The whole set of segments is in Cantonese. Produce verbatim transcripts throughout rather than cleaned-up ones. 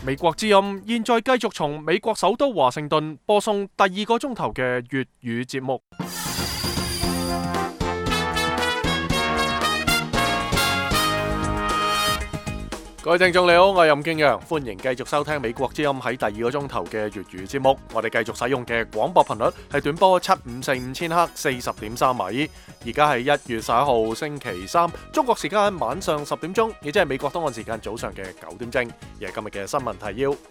美國之音現在繼續從美國首都華盛頓播送第二個鐘頭嘅粵語節目。各位聽眾你好，我係任敬陽，歡迎繼續收聽美國之音喺第二個鐘頭嘅粵語節目。我哋繼續使用嘅廣播頻率係短波七五四五千赫四十點三米。而家係一月十一號星期三，中國時間晚上十點鐘，亦即係美國東岸時間早上嘅九點正。而係今日嘅新聞提要。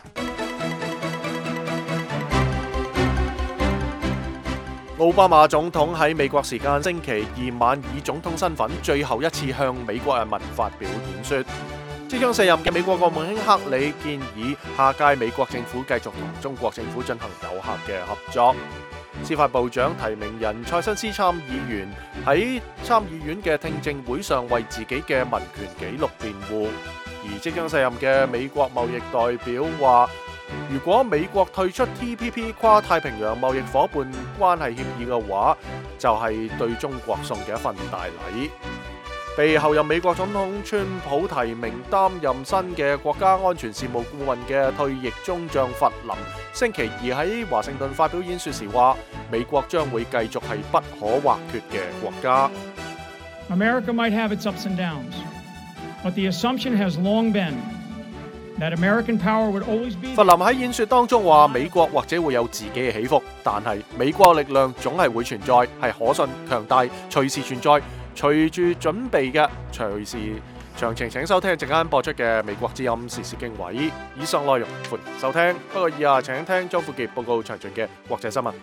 奧巴馬總統喺美國時間星期二晚以總統身份最後一次向美國人民發表演說。即將卸任嘅美國國務卿克里建議下屆美國政府繼續同中國政府進行有效嘅合作。司法部長提名人塞申斯參議員喺參議院嘅聽證會上為自己嘅民權紀錄辯護。而即將卸任嘅美國貿易代表話，如果美國退出 T P P 跨太平洋貿易夥伴關係協議嘅話，就係對中國送嘅一份大禮。被後任美國總統川普提名擔任新嘅國家安全事務顧問嘅退役中將弗林，星期二喺華盛頓發表演說時話，美國將會繼續係不可或缺嘅國家。 America might have its ups and downs, but the assumption has long been that American power would always be. 弗林喺演說當中話，美國或者會有自己嘅起伏，但係美國力量總係會存在，係可信、強大，隨時存在。隨住準備嘅，隨時詳情請收聽陣間播出嘅美國之音時事經緯。以上內容歡迎收聽，不過以下請聽張富傑報告詳盡嘅國際新聞。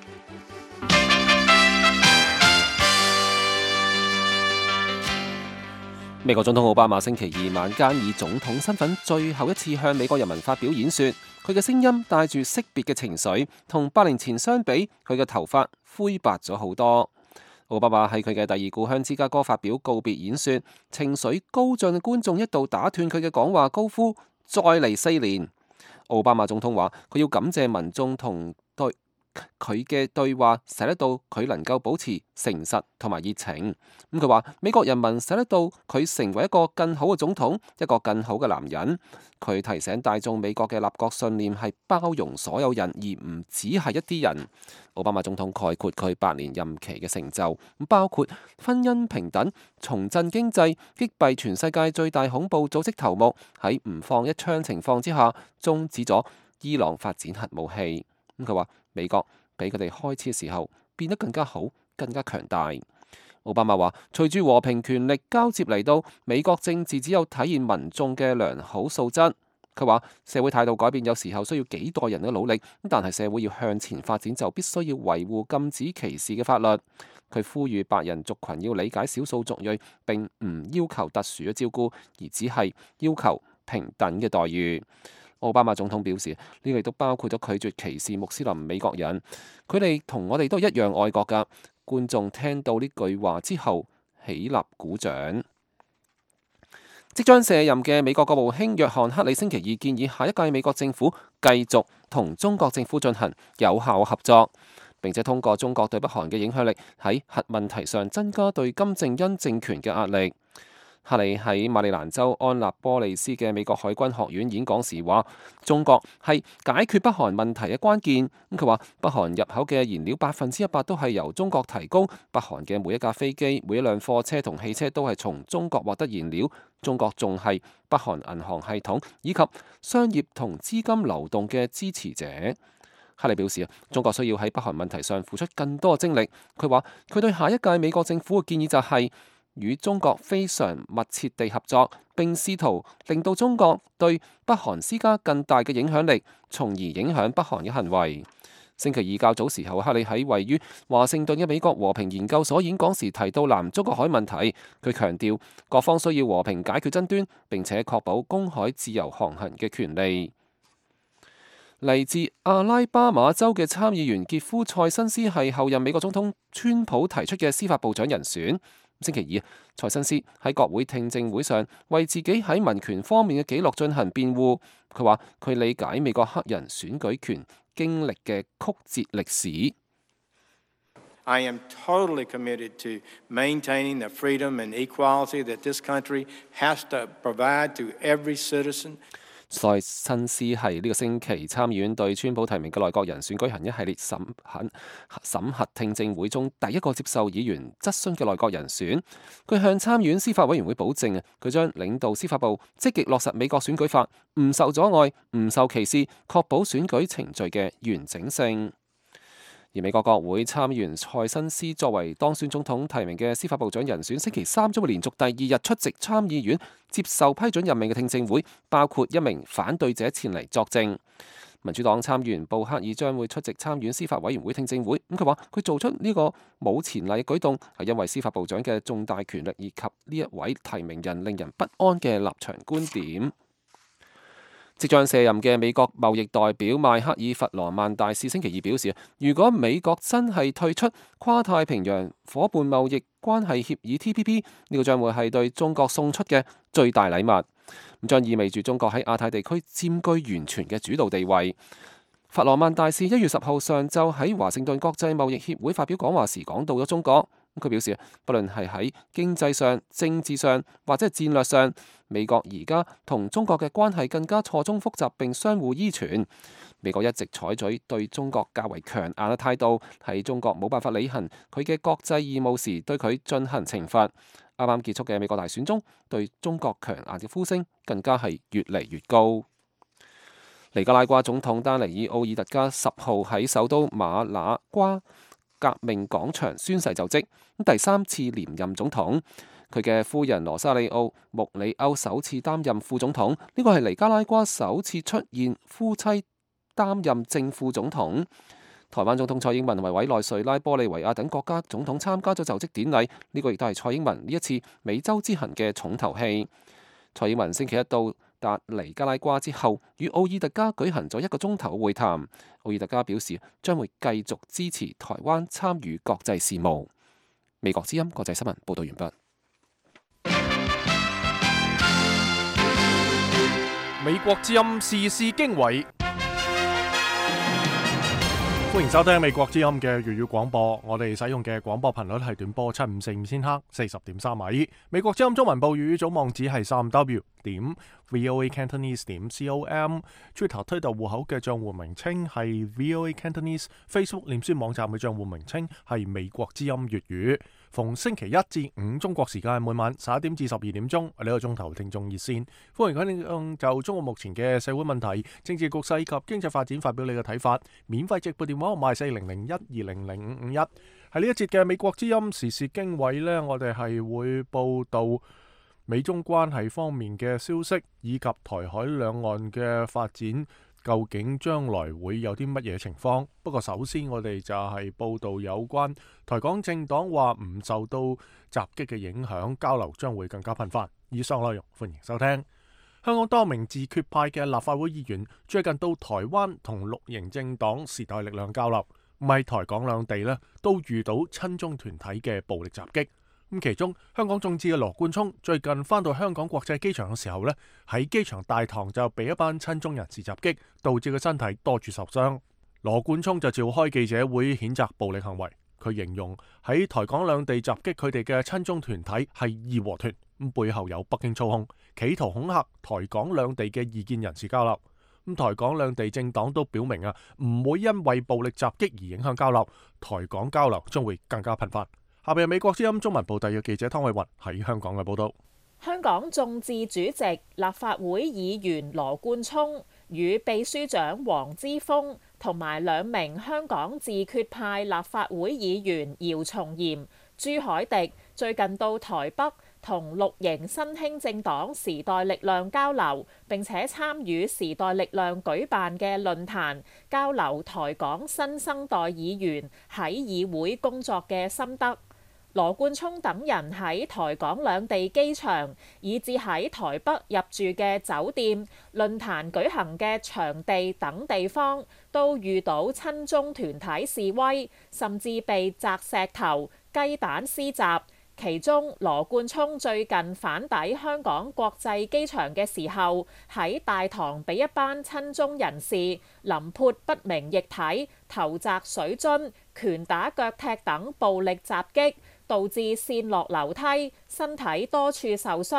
美國總統奧巴馬星期二晚間以總統身份最後一次向美國人民發表演說，佢嘅聲音帶住惜別嘅情緒，同八年前相比，佢嘅頭髮灰白咗好多。奧巴馬喺佢嘅第二故鄉芝加哥發表告別演說，情緒高漲嘅觀眾一度打斷佢嘅講話，高呼再嚟四年。奧巴馬總統話佢要感謝民眾同對佢嘅對話，使得到佢能夠保持誠實同埋熱情。咁佢話美國人民使得到佢成為一個更好嘅總統，一個更好嘅男人。佢提醒大眾美國嘅立國信念係包容所有人，而唔只係一啲人。奧巴馬總統概括佢八年任期嘅成就，包括婚姻平等、重振經濟、擊斃全世界最大恐怖組織頭目，喺唔放一槍情況之下終止咗伊朗發展核武器。咁佢話美國比佢哋開始嘅時候變得更加好，更加強大。奧巴馬話隨住和平權力交接嚟到，美國政治只有體現民眾嘅良好素質。佢話社會態度改變有時候需要幾代人嘅努力，但係社會要向前發展就必須要維護禁止歧視嘅法律。佢呼籲白人族群要理解少數族裔，並唔要求特殊嘅照顧，而只係要求平等嘅待遇。奧巴馬總統表示，呢個亦都包括咗拒絕歧視穆斯林美國人，佢哋同我哋都一樣愛國㗎。觀眾聽到呢句話之後起立鼓掌。即將卸任嘅美國國務卿約翰克里星期二建議下一屆美國政府繼續同中國政府進行有效合作，並且通過中國對北韓嘅影響力喺核問題上增加對金正恩政權嘅壓力。克里喺馬里蘭州安納波利斯嘅美國海軍學院演講時話，中國係解決北韓問題嘅關鍵。咁佢話北韓入口嘅燃料百分之一百都係由中國提供，北韓嘅每一架飛機、每一輛貨車同汽車都係從中國獲得燃料。中國仲係北韓銀行系統以及商業同資金流動嘅支持者。克里表示，中國需要喺北韓問題上付出更多精力。佢話佢對下一屆美國政府嘅建議就係、是與中國非常密切地合作，並試圖令到中國對北韓施加更大嘅影響力，從而影響北韓嘅行為。星期二較早時候，克里喺位於華盛頓嘅美國和平研究所演講時提到南中國海問題。佢強調各方需要和平解決爭端，並且確保公海自由航行嘅權利。嚟自阿拉巴馬州嘅參議員傑夫塞申斯係後任美國總統川普提出嘅司法部長人選。星期二，塞申斯喺國會聽證會上為自己喺民權方面嘅紀錄進行辯護。佢話佢理解美國黑人選舉權經歷嘅曲折歷史。 I am totally committed to maintaining the freedom and equality that this country has to provide to every citizen. 塞申斯係呢個星期參議院對川普提名嘅內閣人選舉行一系列審核審核聽證會中第一個接受議員質詢嘅內閣人選。佢向參議院司法委員會保證啊，佢將領導司法部積極落實美國選舉法，唔受阻礙、唔受歧視，確保選舉程序嘅完整性。而美國國會參議員塞申斯作為當選總統提名嘅司法部長人選，星期三將會連續第二日出席參議院接受批准任命嘅聽證會，包括一名反對者前嚟作證。民主黨參議員布克爾將會出席參議院司法委員會聽證會。咁佢話佢做出呢個冇前例嘅舉動，係因為司法部長嘅重大權力以及呢一位提名人令人不安嘅立場觀點。即將卸任嘅美國貿易代表邁克爾弗羅曼大使星期二表示，如果美國真係退出跨太平洋夥伴貿易關係協議 T P P， 呢個將會係對中國送出嘅最大禮物，咁將意味住中國喺亞太地區佔據完全嘅主導地位。弗羅曼大使一月十號上晝喺華盛頓國際貿易協會發表講話時講到咗中國。佢表示，不論係喺經濟上、政治上或者係戰略上，美國而家同中國嘅關係更加錯綜複雜並相互依存。美國一直採取對中國較為強硬嘅態度，喺中國冇辦法履行佢嘅國際義務時對佢進行懲罰。啱啱結束嘅美國大選中，對中國強硬嘅呼聲更加係越嚟越高。尼加拉瓜總統丹尼爾奧爾特加十號喺首都馬那瓜革命廣場宣誓就職，第三次連任總統。佢嘅夫人羅莎莉奧穆里歐首次擔任副總統，呢個係尼加拉瓜首次出現夫妻擔任正副總統。台灣總統蔡英文為委內瑞拉、玻利維亞等國家總統參加咗就職典禮，呢個亦都係蔡英文呢一次美洲之行嘅重頭戲。蔡英文星期一到達尼加拉瓜之後，與奧爾特加舉行咗一個鐘頭會談。奧爾特加表示將會繼續支持台灣參與國際事務。美國之音國際新聞報道完畢。 美國之音時事經緯，歡迎收聽美國之音嘅粵語廣播。我哋使用嘅廣播頻率係短波七五四五千赫，四十點三米。美國之音中文部粵語組網址係三 w 點 voa cantonese 點 com。Twitter 推特戶口嘅賬戶名稱係 voa cantonese。Facebook 臉書網站嘅賬戶名稱係美國之音粵語。逢星期一至五中國時間每晚十一點至十二點鐘，呢個鐘頭聽眾熱線，歡迎佢哋就中國目前嘅社會問題、政治局勢及經濟發展發表你嘅睇法。免費直播電話號碼四零零一二零零五五一。喺呢一節嘅美國之音時事經緯呢，我哋係會報道美中關係方面嘅消息，以及台海兩岸嘅發展。究竟將來會有啲乜嘢情況？不過首先我哋就係報道有關台港政黨話唔受到襲擊嘅影響，交流將會更加頻繁。以上內容歡迎收聽。香港多名自決派嘅立法會議員最近到台灣同綠營政黨時代力量交流，唔係台港兩地呢都遇到親中團體嘅暴力襲擊。咁其中香港眾志嘅羅冠聰最近返到香港國際機場嘅時候呢，喺機場大堂就被一班親中人士襲擊，導致佢身體多處受傷。羅冠聰就召開記者會譴責暴力行為，佢形容喺台港兩地襲擊佢哋嘅親中團體係義和團，咁背後有北京操控，企圖恐嚇台港兩地嘅異見人士交流。咁台港兩地政黨都表明啊，唔會因為暴力襲擊而影響交流，台港交流將會更加頻繁。下邊係美國之音中文部特約記者湯慧雲喺香港嘅報道。 香港眾志主席、立法會議員羅冠聰與秘書長黃之鋒同埋兩名香港自決派立法會議員姚松炎、朱凱廸最近到台北同綠營新興政黨時代力量交流，並且參與時代力量舉辦嘅論壇，交流台港新生代議員喺議會工作嘅心得。羅冠聰等人喺台港兩地機場，以至喺台北入住嘅酒店、論壇舉行嘅場地等地方，都遇到親中團體示威，甚至被擲石頭、雞蛋施襲。其中羅冠聰最近返抵香港國際機場嘅時候，喺大堂被一班親中人士淋潑不明液體、投擲水樽、拳打腳踢等暴力襲擊，導致跣落樓梯，身體多處受傷。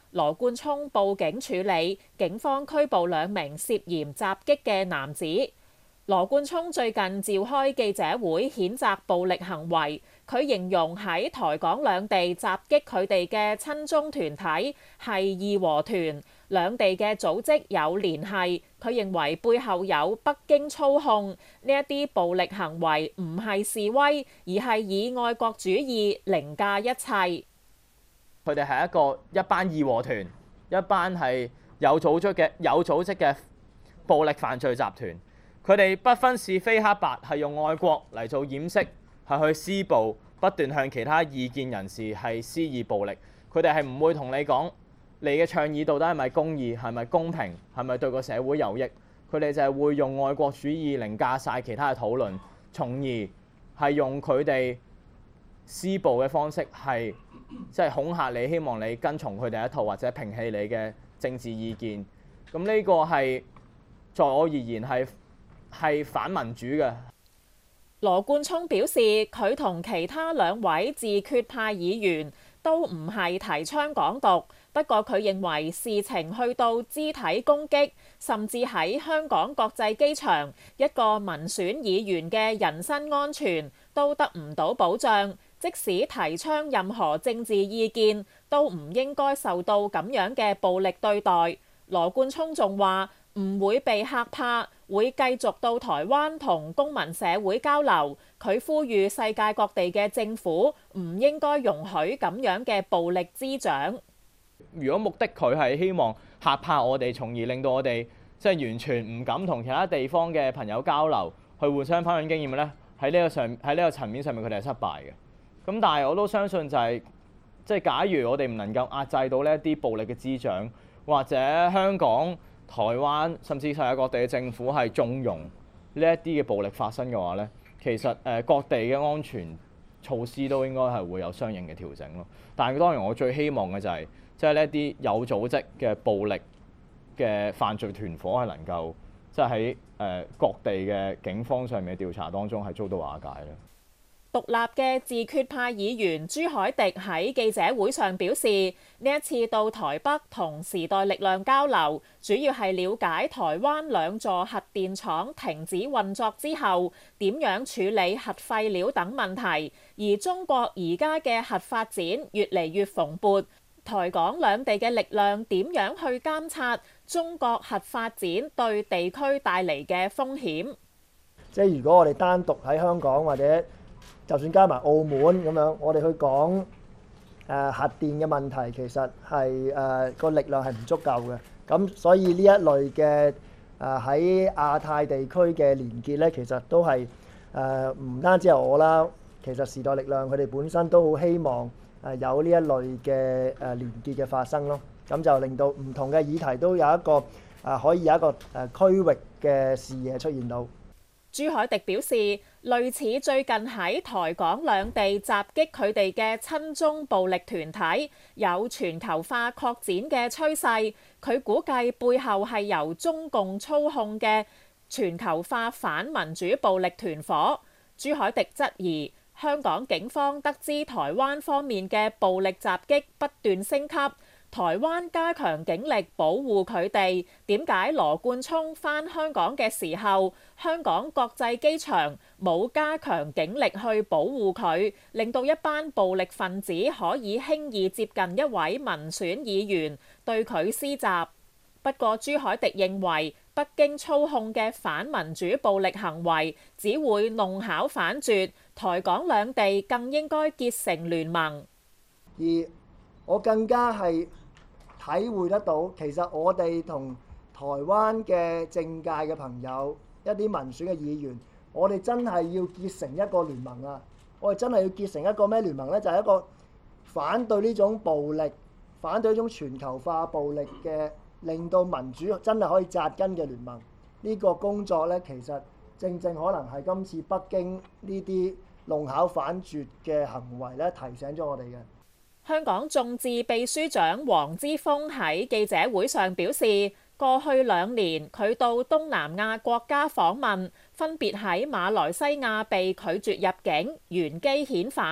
羅冠聰報警處理，警方拘捕兩名涉嫌襲擊嘅男子。羅冠聰最近召開記者會，譴責暴力行為。佢形容喺台港兩地襲擊佢哋嘅親中團體係義和團，兩地嘅組織有聯繫。佢認為背後有北京操控，呢一啲暴力行為唔係示威，而係以愛國主義凌駕一切。 佢哋係一個一班義和團，一班係有組織嘅有組織嘅暴力犯罪集團。佢哋不分是非黑白，係用愛國嚟做掩飾，係去施暴，不斷向其他異見人士係施以暴力。佢哋係唔會同你講你嘅倡議到底係咪公義，係咪公平，係咪對個社會有益。佢哋就係會用愛國主義凌駕晒其他嘅討論，從而係用佢哋施暴嘅方式係即係恐嚇你，希望你跟從佢哋一套或者摒棄你嘅政治意見。咁呢個係在我而言係係反民主嘅。 羅冠聰表示，佢同其他兩位自決派議員都唔係提倡港獨，不過佢認為事情去到肢體攻擊，甚至喺香港國際機場，一個民選議員嘅人身安全都得唔到保障，即使提倡任何政治意見，都唔應該受到咁樣嘅暴力對待。羅冠聰仲話唔會被嚇怕，會繼續到台灣同公民社會交流。佢呼籲世界各地嘅政府唔應該容許咁樣嘅暴力滋長。 如果目的佢係希望嚇怕我哋，從而令到我哋即係完全唔敢同其他地方嘅朋友交流，去互相分享經驗咧，喺呢個上喺呢個層面上面佢哋係失敗嘅。咁但係我都相信就係即係假如我哋唔能夠壓制到呢一啲暴力嘅滋長，或者香港、台灣甚至世界各地嘅政府係縱容呢一啲嘅暴力發生嘅話咧，其實誒各地嘅安全措施都應該係會有相應嘅調整咯。但係當然我最希望嘅就係即係呢一啲有組織嘅暴力嘅犯罪團伙係能夠即係喺誒各地嘅警方上面嘅調查當中係遭到瓦解咧。 獨立嘅自決派議員朱凱廸喺記者會上表示，呢一次到台北同時代力量交流，主要係了解台灣兩座核電廠停止運作之後點樣處理核廢料等問題，而中國而家嘅核發展越嚟越蓬勃，台港兩地嘅力量點樣去監察中國核發展對地區帶嚟嘅風險。 即係如果我哋單獨喺香港或者就算加埋澳門咁樣，我哋去講誒、呃、核電嘅問題，其實係誒個力量係唔足夠嘅。咁所以呢一類嘅誒喺亞太地區嘅連結咧，其實都係誒唔單止係我啦，其實時代力量佢哋本身都好希望誒有呢一類嘅誒連結嘅發生咯。咁就令到唔同嘅議題都有一個誒、呃、可以有一個誒區域嘅視野出現到。 朱凱廸表示，類似最近喺台港兩地襲擊佢哋嘅親中暴力團體，有全球化擴展嘅趨勢。佢估計背後係由中共操控嘅全球化反民主暴力團伙。朱凱廸質疑，香港警方得知台灣方面嘅暴力襲擊不斷升級，台灣加強警力保護佢哋，點解羅冠聰返香港嘅時候，香港國際機場冇加強警力去保護佢，令到一班暴力分子可以輕易接近一位民選議員，對佢施襲。不過朱凱廸認為，北京操控嘅反民主暴力行為只會弄巧反拙，台港兩地更應該結成聯盟。 而我更加係體會得到，其實我哋同台灣嘅政界嘅朋友，一啲民選嘅議員，我哋真係要結成一個聯盟啊！我哋真係要結成一個咩聯盟呢？就係一個反對呢種暴力、反對呢種全球化暴力嘅，令到民主真係可以紮根嘅聯盟。呢個工作呢，其實正正可能係今次北京呢啲弄巧反拙嘅行為咧，提醒咗我哋嘅。 香港眾志秘書長黃之鋒喺記者會上表示，過去兩年佢到東南亞國家訪問，分別喺馬來西亞被拒絕入境，原機遣返，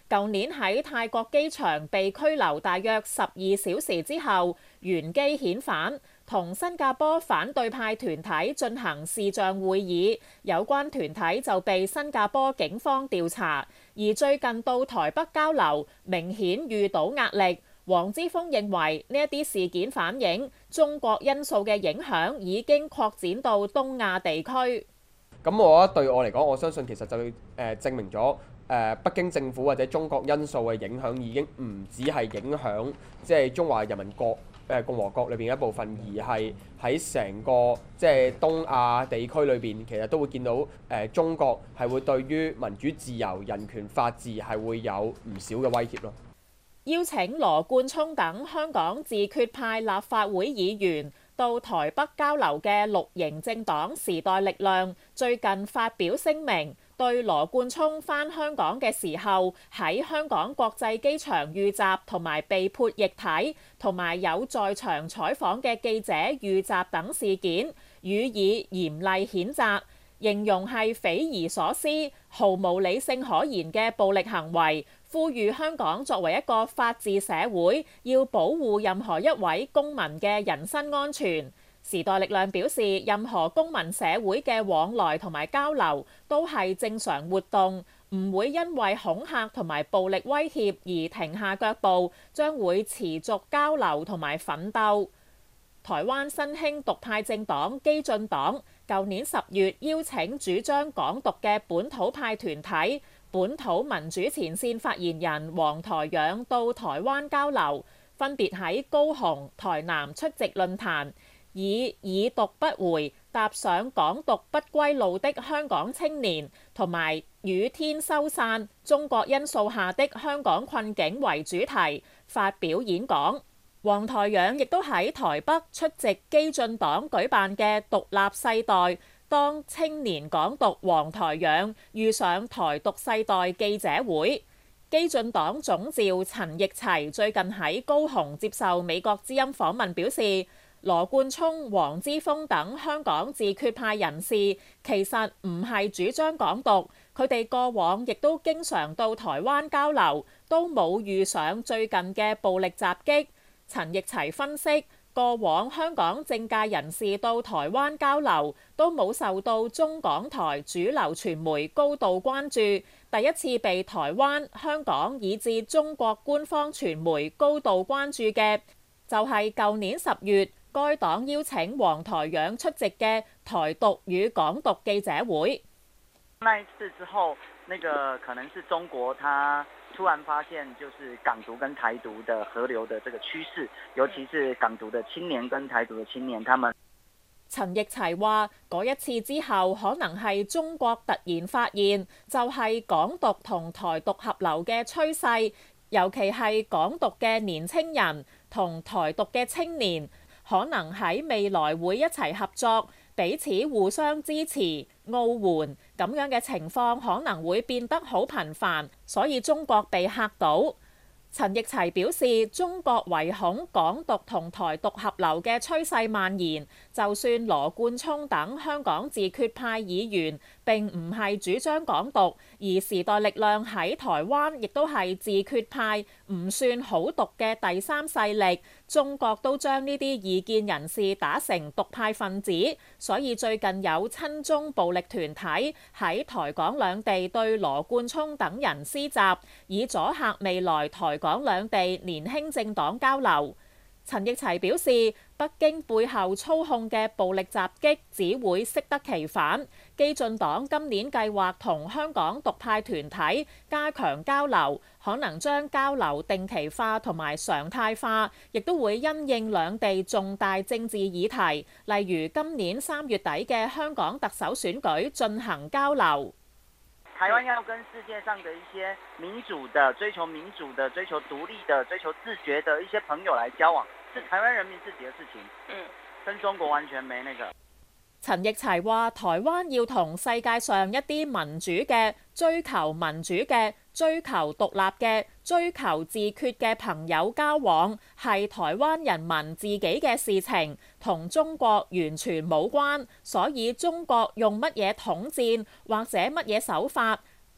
舊年喺泰國機場被拘留大約十二小時之後，原機遣返，同新加坡反對派團體進行視像會議，有關團體就被新加坡警方調查。而最近到台北交流，明顯遇到壓力。黃之鋒認為呢一啲事件反映中國因素嘅影響已經擴展到東亞地區。 咁我覺得對我嚟講，我相信其實就誒證明咗誒北京政府或者中國因素嘅影響已經唔只係影響即係中華人民國誒共和國裏邊一部分，而係喺成個即係東亞地區裏邊，其實都會見到誒中國係會對於民主自由、人權、法治係會有唔少嘅威脅咯。 邀請羅冠聰等香港自決派立法會議員到台北交流嘅綠營政黨時代力量最近發表聲明，對羅冠聰返香港嘅時候喺香港國際機場遇襲同埋被潑液體，同埋有在場採訪嘅記者遇襲等事件，予以嚴厲譴責，形容係匪夷所思、毫無理性可言嘅暴力行為。呼籲香港作為一個法治社會，要保護任何一位公民嘅人身安全。時代力量表示，任何公民社會嘅往來同埋交流都係正常活動，唔會因為恐嚇同埋暴力威脅而停下腳步，將會持續交流同埋奮鬥。台灣新興獨派政黨基進黨舊年十月邀請主張港獨嘅本土派團體本土民主前線發言人黃台仰到台灣交流，分別喺高雄、台南出席論壇，以已讀不回踏上港獨不歸路的香港青年同埋雨天收散中國因素下的香港困境為主題發表演講。黃台仰亦都喺台北出席基進黨舉辦嘅獨立世代當青年港獨黃台仰遇上台獨世代記者會。基進黨總召陳奕齊最近喺高雄接受美國之音訪問表示，羅冠聰、黃之鋒等香港自決派人士其實唔係主張港獨，佢哋過往亦都經常到台灣交流，都冇遇上最近嘅暴力襲擊。陳奕齊分析，過往香港政界人士到台灣交流都冇受到中港台主流傳媒高度關注，第一次被台灣、香港以至中國官方傳媒高度關注嘅，就係舊年十月該黨邀請黃台仰出席嘅台獨與港獨記者會。 那一次之後，那個可能是中國，他突然發現就是港獨跟台獨的合流的這個趨勢，尤其是港獨的青年跟台獨的青年，他們。 陳奕齊話：嗰一次之後，可能係中國突然發現，就係港獨同台獨合流嘅趨勢，尤其係港獨嘅年青人同台獨嘅青年，可能喺未來會一齊合作，彼此互相支持、奧援，咁樣嘅情況可能會變得好頻繁，所以中國被嚇到。陳奕齊表示，中國唯恐港獨同台獨合流嘅趨勢蔓延，就算羅冠聰等香港自決派議員並唔係主張港獨，而時代力量喺台灣亦都係自決派，唔算好獨嘅第三勢力，中國都將呢啲異見人士打成獨派分子，所以最近有親中暴力團體喺台港兩地對羅冠聰等人施襲，以阻嚇未來台港兩地年輕政黨交流。陳奕齊表示，北京背後操控嘅暴力襲擊只會適得其反。基進黨今年計劃同香港獨派團體加強交流，可能將交流定期化同埋常態化，亦都會因應兩地重大政治議題，例如今年三月底嘅香港特首選舉進行交流。 台灣要跟世界上的一些民主的、追求民主的、追求獨立的、追求自覺的一些朋友來交往，是台灣人民自己的事情，嗯，跟中國完全沒那個。 陳奕齊話：台灣要同世界上一啲民主嘅、追求民主嘅、追求獨立嘅、追求自決嘅朋友交往，係台灣人民自己嘅事情，同中國完全冇關。所以中國用乜嘢統戰或者乜嘢手法，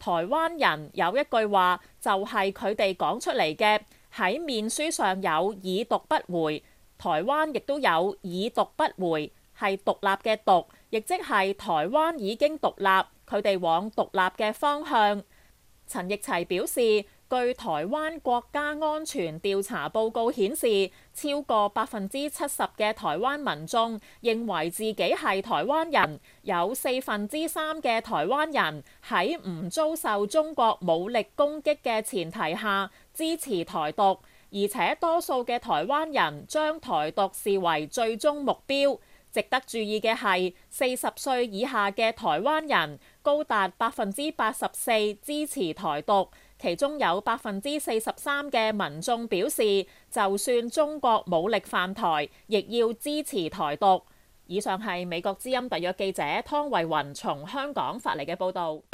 台灣人有一句話就係佢哋講出嚟嘅，喺面書上有已讀不回，台灣亦都有已讀不回，係獨立嘅獨，亦即係台灣已經獨立，佢哋往獨立嘅方向。陳奕齊表示，據台灣國家安全調查報告顯示，超過百分之七十嘅台灣民眾認為自己係台灣人，有四分之三嘅台灣人喺唔遭受中國武力攻擊嘅前提下支持台獨，而且多數嘅台灣人將台獨視為最終目標。值得注意嘅係，四十歲以下嘅台灣人高達百分之八十四支持台獨，其中有百分之四十三嘅民眾表示，就算中國武力犯台，亦要支持台獨。以上係美國之音特約記者湯慧雲從香港發嚟嘅報導。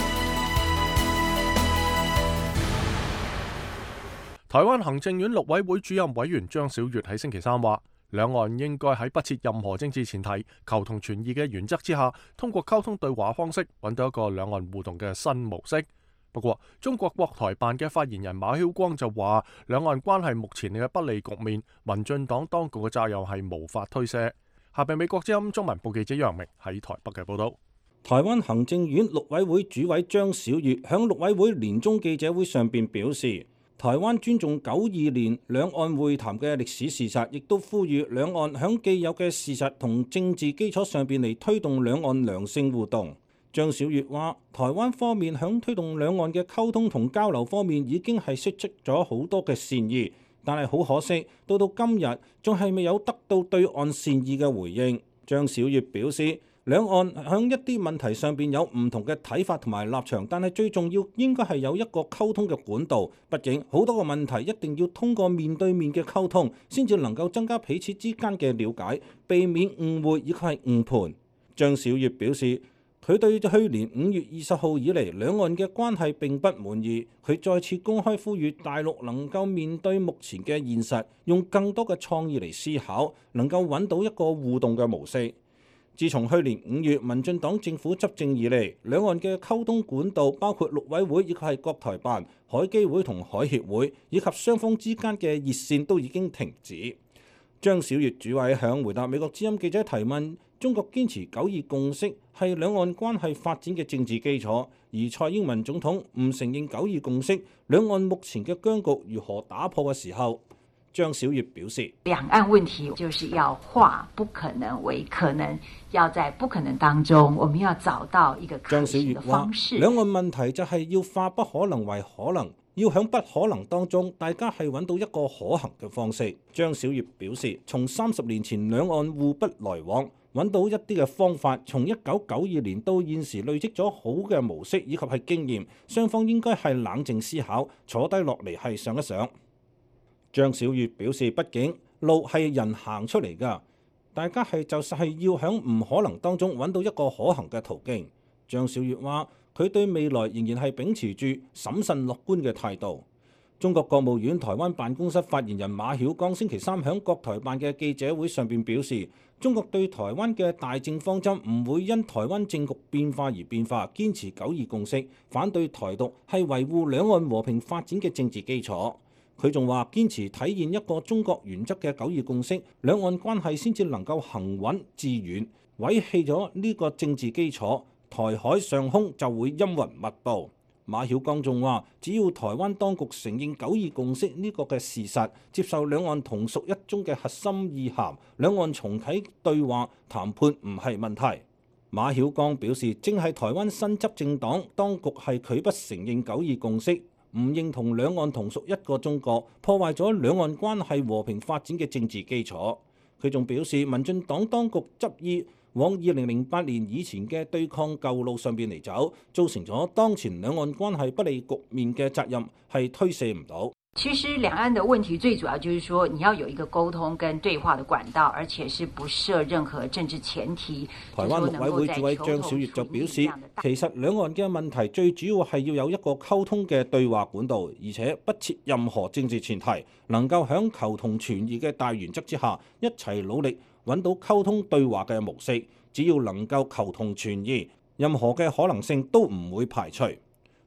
台灣行政院陸委會主任委員張小月喺星期三話，兩岸應該喺不設任何政治前提、求同存異嘅原則之下，通過溝通對話方式揾到一個兩岸互動嘅新模式。不過，中國國台辦嘅發言人馬曉光就話，兩岸關係目前嘅不利局面，民進黨當局嘅責任係無法推卸。下邊美國之音中文部記者楊明喺台北嘅報道。 台灣行政院陸委會主委張小月響陸委會年終記者會上邊表示，台灣尊重九二年兩岸會談嘅歷史事實，亦都呼籲兩岸響既有嘅事實同政治基礎上邊嚟推動兩岸良性互動。張小月話，台灣方面響推動兩岸嘅溝通同交流方面已經係釋出咗好多嘅善意，但係好可惜，到到今日仲係未有得到對岸善意嘅回應。張小月表示，兩岸響一啲問題上邊有唔同嘅睇法同埋立場，但係最重要應該係有一個溝通嘅管道。畢竟好多個問題一定要通過面對面嘅溝通，先至能夠增加彼此之間嘅了解，避免誤會以及係誤判。張小月表示，佢對去年五月二十號以嚟兩岸嘅關係並不滿意，佢再次公開呼籲大陸能夠面對目前嘅現實，用更多嘅創意嚟思考，能夠揾到一個互動嘅模式。自從去年五月民進黨政府執政以嚟，兩岸嘅溝通管道包括陸委會以及係國台辦、海基會同海協會，以及雙方之間嘅熱線都已經停止。張小月主委響回答美國之音記者提問，中國堅持九二共識係兩岸關係發展嘅政治基礎，而蔡英文總統唔承認九二共識，兩岸目前嘅僵局如何打破嘅時候，張小月表示， 兩岸問題就是要化不可能為可能，要在不可能當中，我們要找到一個可行的方式。 兩岸問題就係要化不可能為可能，要響不可能當中，大家係揾到一個可行嘅方式。張小月表示，從三十年前兩岸互不來往，揾到一啲嘅方法，從一九九二年到現時累積咗好嘅模式以及係經驗，雙方應該係冷靜思考，坐低落嚟係想一想。張小月表示，畢竟路係人行出嚟㗎，大家係就係要響唔可能當中揾到一個可行嘅途徑。張小月話，佢對未來仍然係秉持住審慎樂觀嘅態度。中國國務院台灣辦公室發言人馬曉光星期三響國台辦嘅記者會上邊表示，中國對台灣嘅大政方針唔會因台灣政局變化而變化，堅持九二共識，反對台獨係維護兩岸和平發展嘅政治基礎。佢仲話，堅持體現一個中國原則嘅九二共識，兩岸關係先至能夠行穩致遠。毀棄咗呢個政治基礎，台海上空就會陰雲密佈。馬曉光仲話，只要台灣當局承認九二共識呢個嘅事實，接受兩岸同屬一中嘅核心意涵，兩岸重啟對話談判唔係問題。馬曉光表示，正係台灣新執政黨當局係拒不承認九二共識，唔認同兩岸同屬一個中國，破壞咗兩岸關係和平發展嘅政治基礎。佢仲表示，民進黨當局執意往二零零八年以前嘅對抗舊路上邊嚟走，造成咗當前兩岸關係不利局面嘅責任係推卸唔到。 其實兩岸的問題最主要就是說，你要有一個溝通跟對話的管道，而且是不設任何政治前提。 台灣陸委會主委張小月就表示，其實兩岸嘅問題最主要係要有一個溝通嘅對話管道，而且不設任何政治前提，能夠響求同存異嘅大原則之下，一齊努力揾到溝通對話嘅模式。只要能夠求同存異，任何嘅可能性都唔會排除。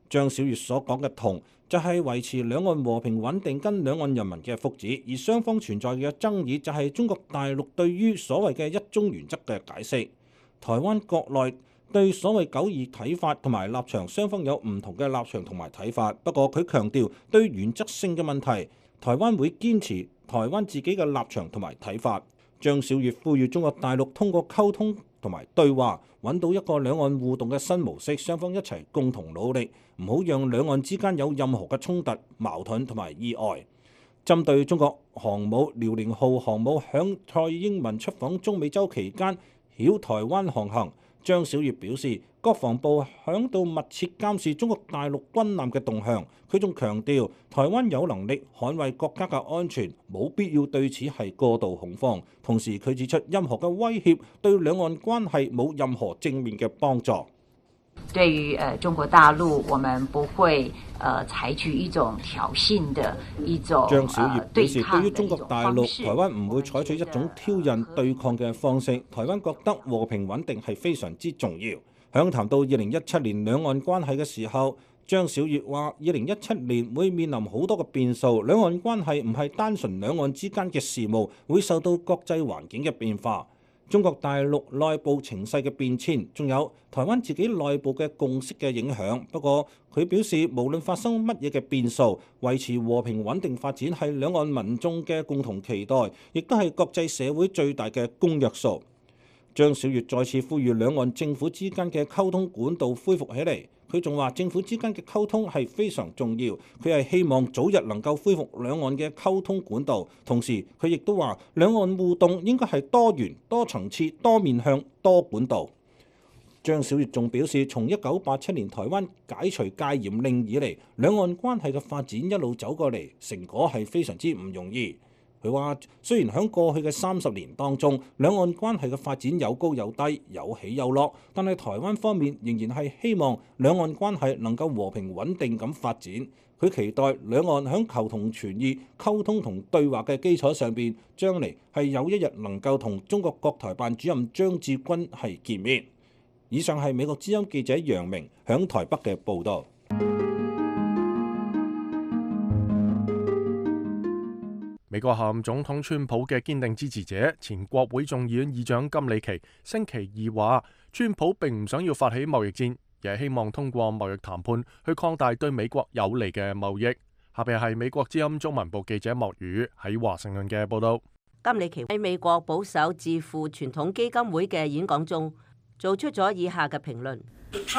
張小月所講嘅同就係維持兩岸和平穩定跟兩岸人民嘅福祉，而雙方存在嘅爭議就係中國大陸對於所謂嘅一中原則嘅解釋。台灣國內對所謂九二睇法同埋立場，雙方有唔同嘅立場同埋睇法。不過佢強調對原則性嘅問題，台灣會堅持台灣自己嘅立場同埋睇法。張小月呼籲中國大陸通過溝通同埋對話，揾到一個兩岸互動嘅新模式，雙方一齊共同努力，唔好讓兩岸之間有任何嘅衝突、矛盾同埋意外。針對中國航母遼寧號航母響蔡英文出訪中美洲期間繞台灣航行，張小月表示，國防部響度密切監視中國大陸軍艦嘅動向。佢仲強調，台灣有能力捍衛國家嘅安全，冇必要對此係過度恐慌。同時，佢指出，任何嘅威脅對兩岸關係冇任何正面嘅幫助。 對於呃中國大陸，我們不會呃採取一種挑釁的一種張小月表示，對於中國大陸，台灣唔會採取一種挑釁對抗嘅方式。台灣覺得和平穩定係非常之重要。響談到二零一七年兩岸關係嘅時候，張小月話：二零一七年會面臨好多嘅變數，兩岸關係唔係單純兩岸之間嘅事務，會受到國際環境嘅變化、中國大陸內部情勢嘅變遷，仲有台灣自己內部嘅共識嘅影響。不過佢表示，無論發生乜嘢嘅變數，維持和平穩定發展係兩岸民眾嘅共同期待，亦都係國際社會最大嘅公約數。張小月再次呼籲兩岸政府之間嘅溝通管道恢復起嚟。佢仲話政府之間嘅溝通係非常重要，佢係希望早日能夠恢復兩岸嘅溝通管道。同時佢亦都話兩岸互動應該係多元、多層次、多面向、多管道。張小月仲表示，從一九八七年台灣解除戒嚴令以嚟，兩岸關係嘅發展一路走過嚟，成果係非常之唔容易。佢話雖然喺過去嘅三十年當中，兩岸關係嘅發展有高有低，有起有落，但係台灣方面仍然係希望兩岸關係能夠和平穩定咁發展。佢期待兩岸喺求同存異、溝通同對話嘅基礎上邊，將嚟係有一日能夠同中國國台辦主任張志軍係見面。以上係美國之音記者楊明響台北嘅報導。 美國下任總統川普嘅堅定支持者，前國會眾議院議長金里奇星期二話，川普並唔想要發起貿易戰，而係希望通過貿易談判去擴大對美國有利嘅貿易。下邊係美國之音中文部記者莫宇喺華盛頓嘅報道。 金里奇喺美國保守智庫傳統基金會嘅演講中，做出咗以下嘅評論。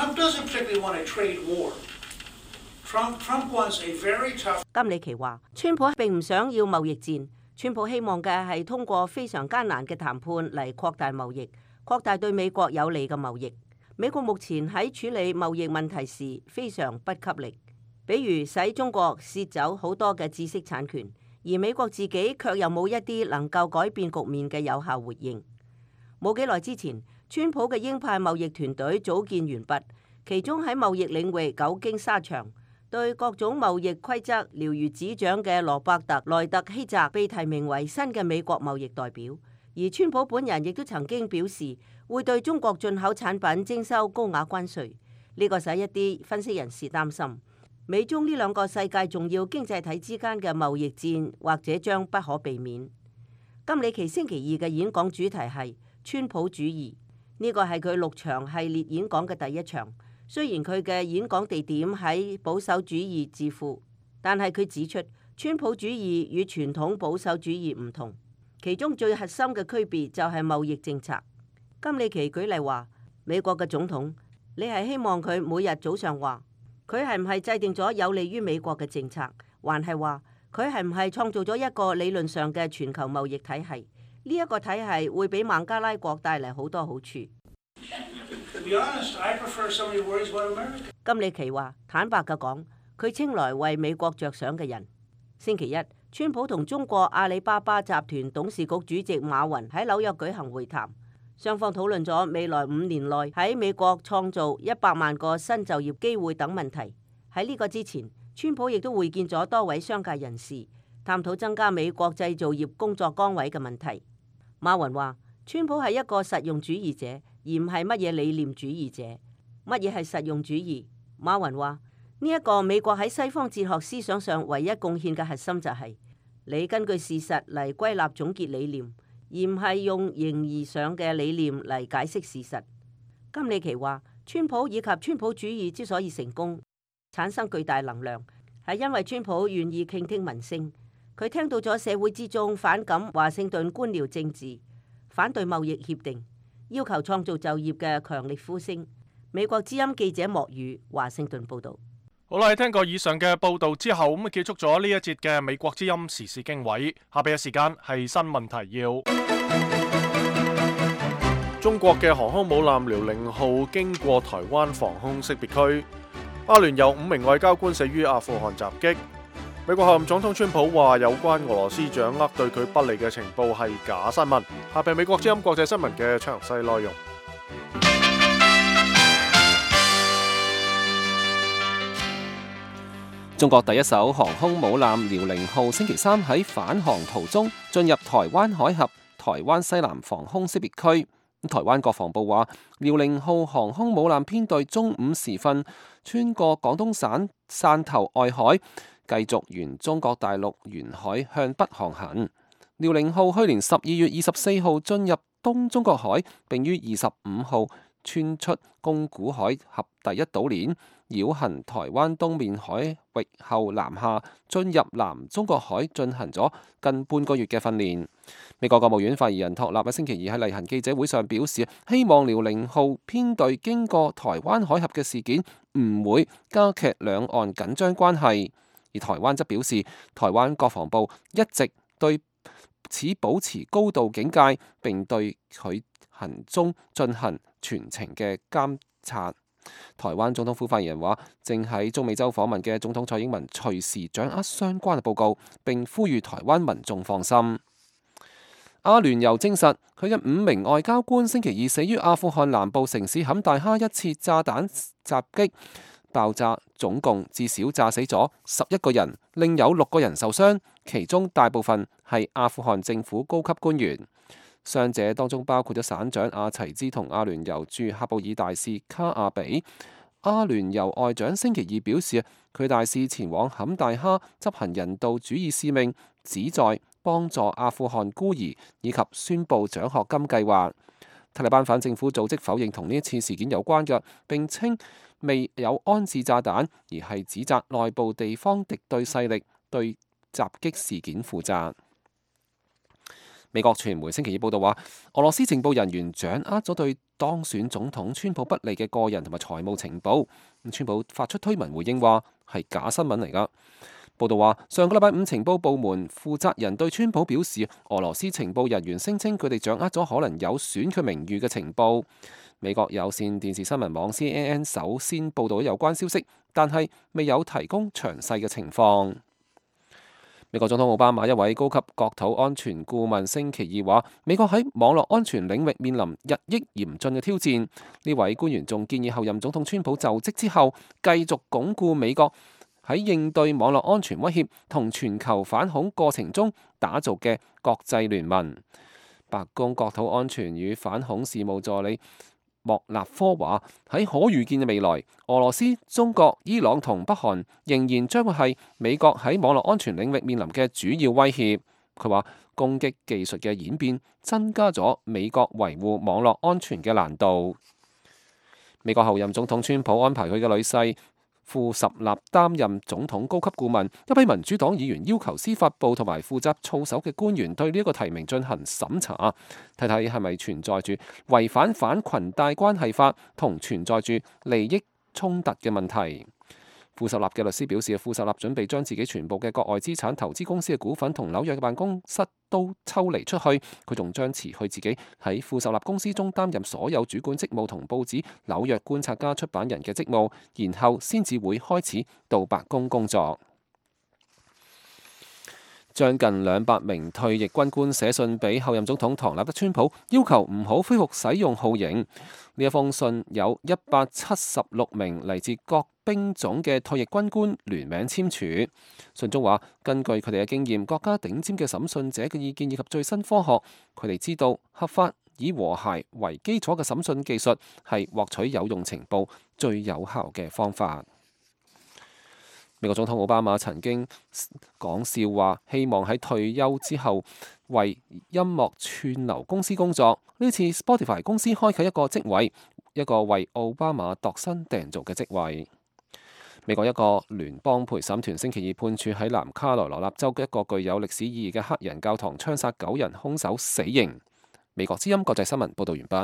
金里奇話：川普並唔想要貿易戰，川普希望嘅係通過非常艱難嘅談判嚟擴大貿易，擴大對美國有利嘅貿易。美國目前喺處理貿易問題時非常不給力，比如使中國竊走好多嘅知識產權，而美國自己卻又冇一啲能夠改變局面嘅有效回應。冇幾耐之前，川普嘅鷹派貿易團隊組建完畢，其中喺貿易領域久經沙場，對各種貿易規則了如指掌嘅羅伯特萊特希澤被提名為新嘅美國貿易代表，而川普本人亦都曾經表示會對中國進口產品徵收高額關稅。呢個使一啲分析人士擔心，美中呢兩個世界重要經濟體之間嘅貿易戰或者將不可避免。金里奇星期二嘅演講主題係川普主義，呢個係佢六場系列演講嘅第一場。雖然佢嘅演講地點喺保守主義智庫，但係佢指出川普主義與傳統保守主義唔同，其中最核心嘅區別就係貿易政策。金里奇舉例話，美國嘅總統，你係希望佢每日早上話佢係唔係制定咗有利於美國嘅政策，還係話佢係唔係創造咗一個理論上嘅全球貿易體系？呢一個體系會俾孟加拉國帶嚟好多好處。金里奇話：坦白嘅講，佢稱來為美國着想嘅人。星期一，川普同中國阿里巴巴集團董事局主席馬雲喺紐約舉行會談，雙方討論咗未來五年內喺美國創造一百萬個新就業機會等問題。喺呢個之前，川普亦都會見咗多位商界人士，探討增加美國製造業工作崗位嘅問題。馬雲話：川普係一個實用主義者，而唔係乜嘢理念主義者。乜嘢係實用主義？馬雲話： 呢一個美國喺西方哲學思想上唯一貢獻嘅核心就係，你根據事實嚟歸納總結理念，而唔係用形而上嘅理念嚟解釋事實。金里奇話，川普以及川普主義之所以成功，產生巨大能量，係因為川普願意傾聽民聲。佢聽到咗社會之中反感華盛頓官僚政治、反對貿易協定、要求創造就業嘅強烈呼聲。美國之音記者莫宇華盛頓報道。 好啦，聽過以上嘅報道之後，咁啊結束咗呢一節嘅美國之音時事經緯。下邊嘅時間係新聞提要。中國嘅航空母艦遼寧號經過台灣防空識別區。阿聯酋五名外交官死於阿富汗襲擊。美國候任總統川普話有關俄羅斯掌握對佢不利嘅情報係假新聞。下邊美國之音國際新聞嘅詳細內容。 中國第一艘航空母艦遼寧號星期三喺返航途中進入台灣海峽台灣西南防空識別區。台灣國防部話，遼寧號航空母艦編隊中午時分穿過廣東省汕頭外海，繼續沿中國大陸沿海向北航行。遼寧號去年十二月二十四號進入東中國海，並於二十五號穿出宮古海峽第一島鏈，繞行台灣東面海域後南下，進入南中國海進行咗近半個月嘅訓練。美國國務院發言人托納喺星期二喺例行記者會上表示，希望遼寧號編隊經過台灣海峽嘅事件唔會加劇兩岸緊張關係。而台灣則表示，台灣國防部一直對此保持高度警戒，並對佢行蹤進行全程嘅監察。台灣總統府發言人話，正喺中美洲訪問嘅總統蔡英文隨時掌握相關嘅報告，並呼籲台灣民眾放心。阿聯酋證實，佢嘅五名外交官星期二死於阿富汗南部城市坎大哈一次炸彈襲擊。爆炸總共至少炸死咗十一個人，另有六個人受傷，其中大部分係阿富汗政府高級官員。傷者當中包括咗省長阿齊茲同阿聯酋駐喀布爾大使卡亞比。阿聯酋外長星期二表示，佢大使前往坎大哈執行人道主義使命，旨在幫助阿富汗孤兒以及宣布獎學金計劃。塔利班反政府組織否認同呢一次事件有關嘅，並稱未有安置炸彈，而係指責內部地方敵對勢力對襲擊事件負責。美國傳媒星期二報道話，俄羅斯情報人員掌握咗對當選總統川普不利嘅個人同埋財務情報。川普發出推文回應話係假新聞嚟㗎。報道話，上個禮拜五情報部門負責人對川普表示，俄羅斯情報人員聲稱佢哋掌握咗可能有損佢名譽嘅情報。美國有線電視新聞網 C N N 首先報導有關消息，但係未有提供詳細嘅情況。美國總統奧巴馬一位高級國土安全顧問星期二話，美國喺網絡安全領域面臨日益嚴峻嘅挑戰。呢位官員仲建議後任總統川普就職之後，繼續鞏固美國喺應對網絡安全威脅同全球反恐過程中打造嘅國際聯盟。白宮國土安全與反恐事務助理莫納科話，喺可預見嘅未來，俄羅斯、中國、伊朗同北韓仍然將會係美國喺網絡安全領域面臨嘅主要威脅。佢話，攻擊技術嘅演變增加咗美國維護網絡安全嘅難度。美國後任總統川普安排佢嘅女婿庫什納擔任總統高級顧問，一批民主黨議員要求司法部同埋負責操守嘅官員對呢一個提名進行審查，睇睇係咪存在住違反反裙帶關係法同存在住利益衝突嘅問題。庫什納嘅律師表示，庫什納準備將自己全部嘅國外資產、投資公司嘅股份同紐約嘅辦公室都抽離出去。佢仲將辭去自己喺庫什納公司中擔任所有主管職務同報紙《紐約觀察家》出版人嘅職務，然後先至會開始到白宮工作。將近兩百名退役軍官寫信俾後任總統唐納德川普，要求唔好恢復使用酷刑。呢一封信有一百七十六名嚟自各兵種嘅退役軍官聯名簽署。信中話，根據佢哋嘅經驗、國家頂尖嘅審訊者嘅意見以及最新科學，佢哋知道合法以和諧為基礎嘅審訊技術係獲取有用情報最有效嘅方法。 美國總統奧巴馬曾經講笑話，希望喺退休之後為音樂串流公司工作。呢次 Spotify 公司開啟一個職位，一個為奧巴馬度身訂造嘅職位。美國一個聯邦陪審團星期二判處喺南卡羅來納州一個具有歷史意義嘅黑人教堂槍殺九人兇手死刑。美國之音國際新聞報導完畢。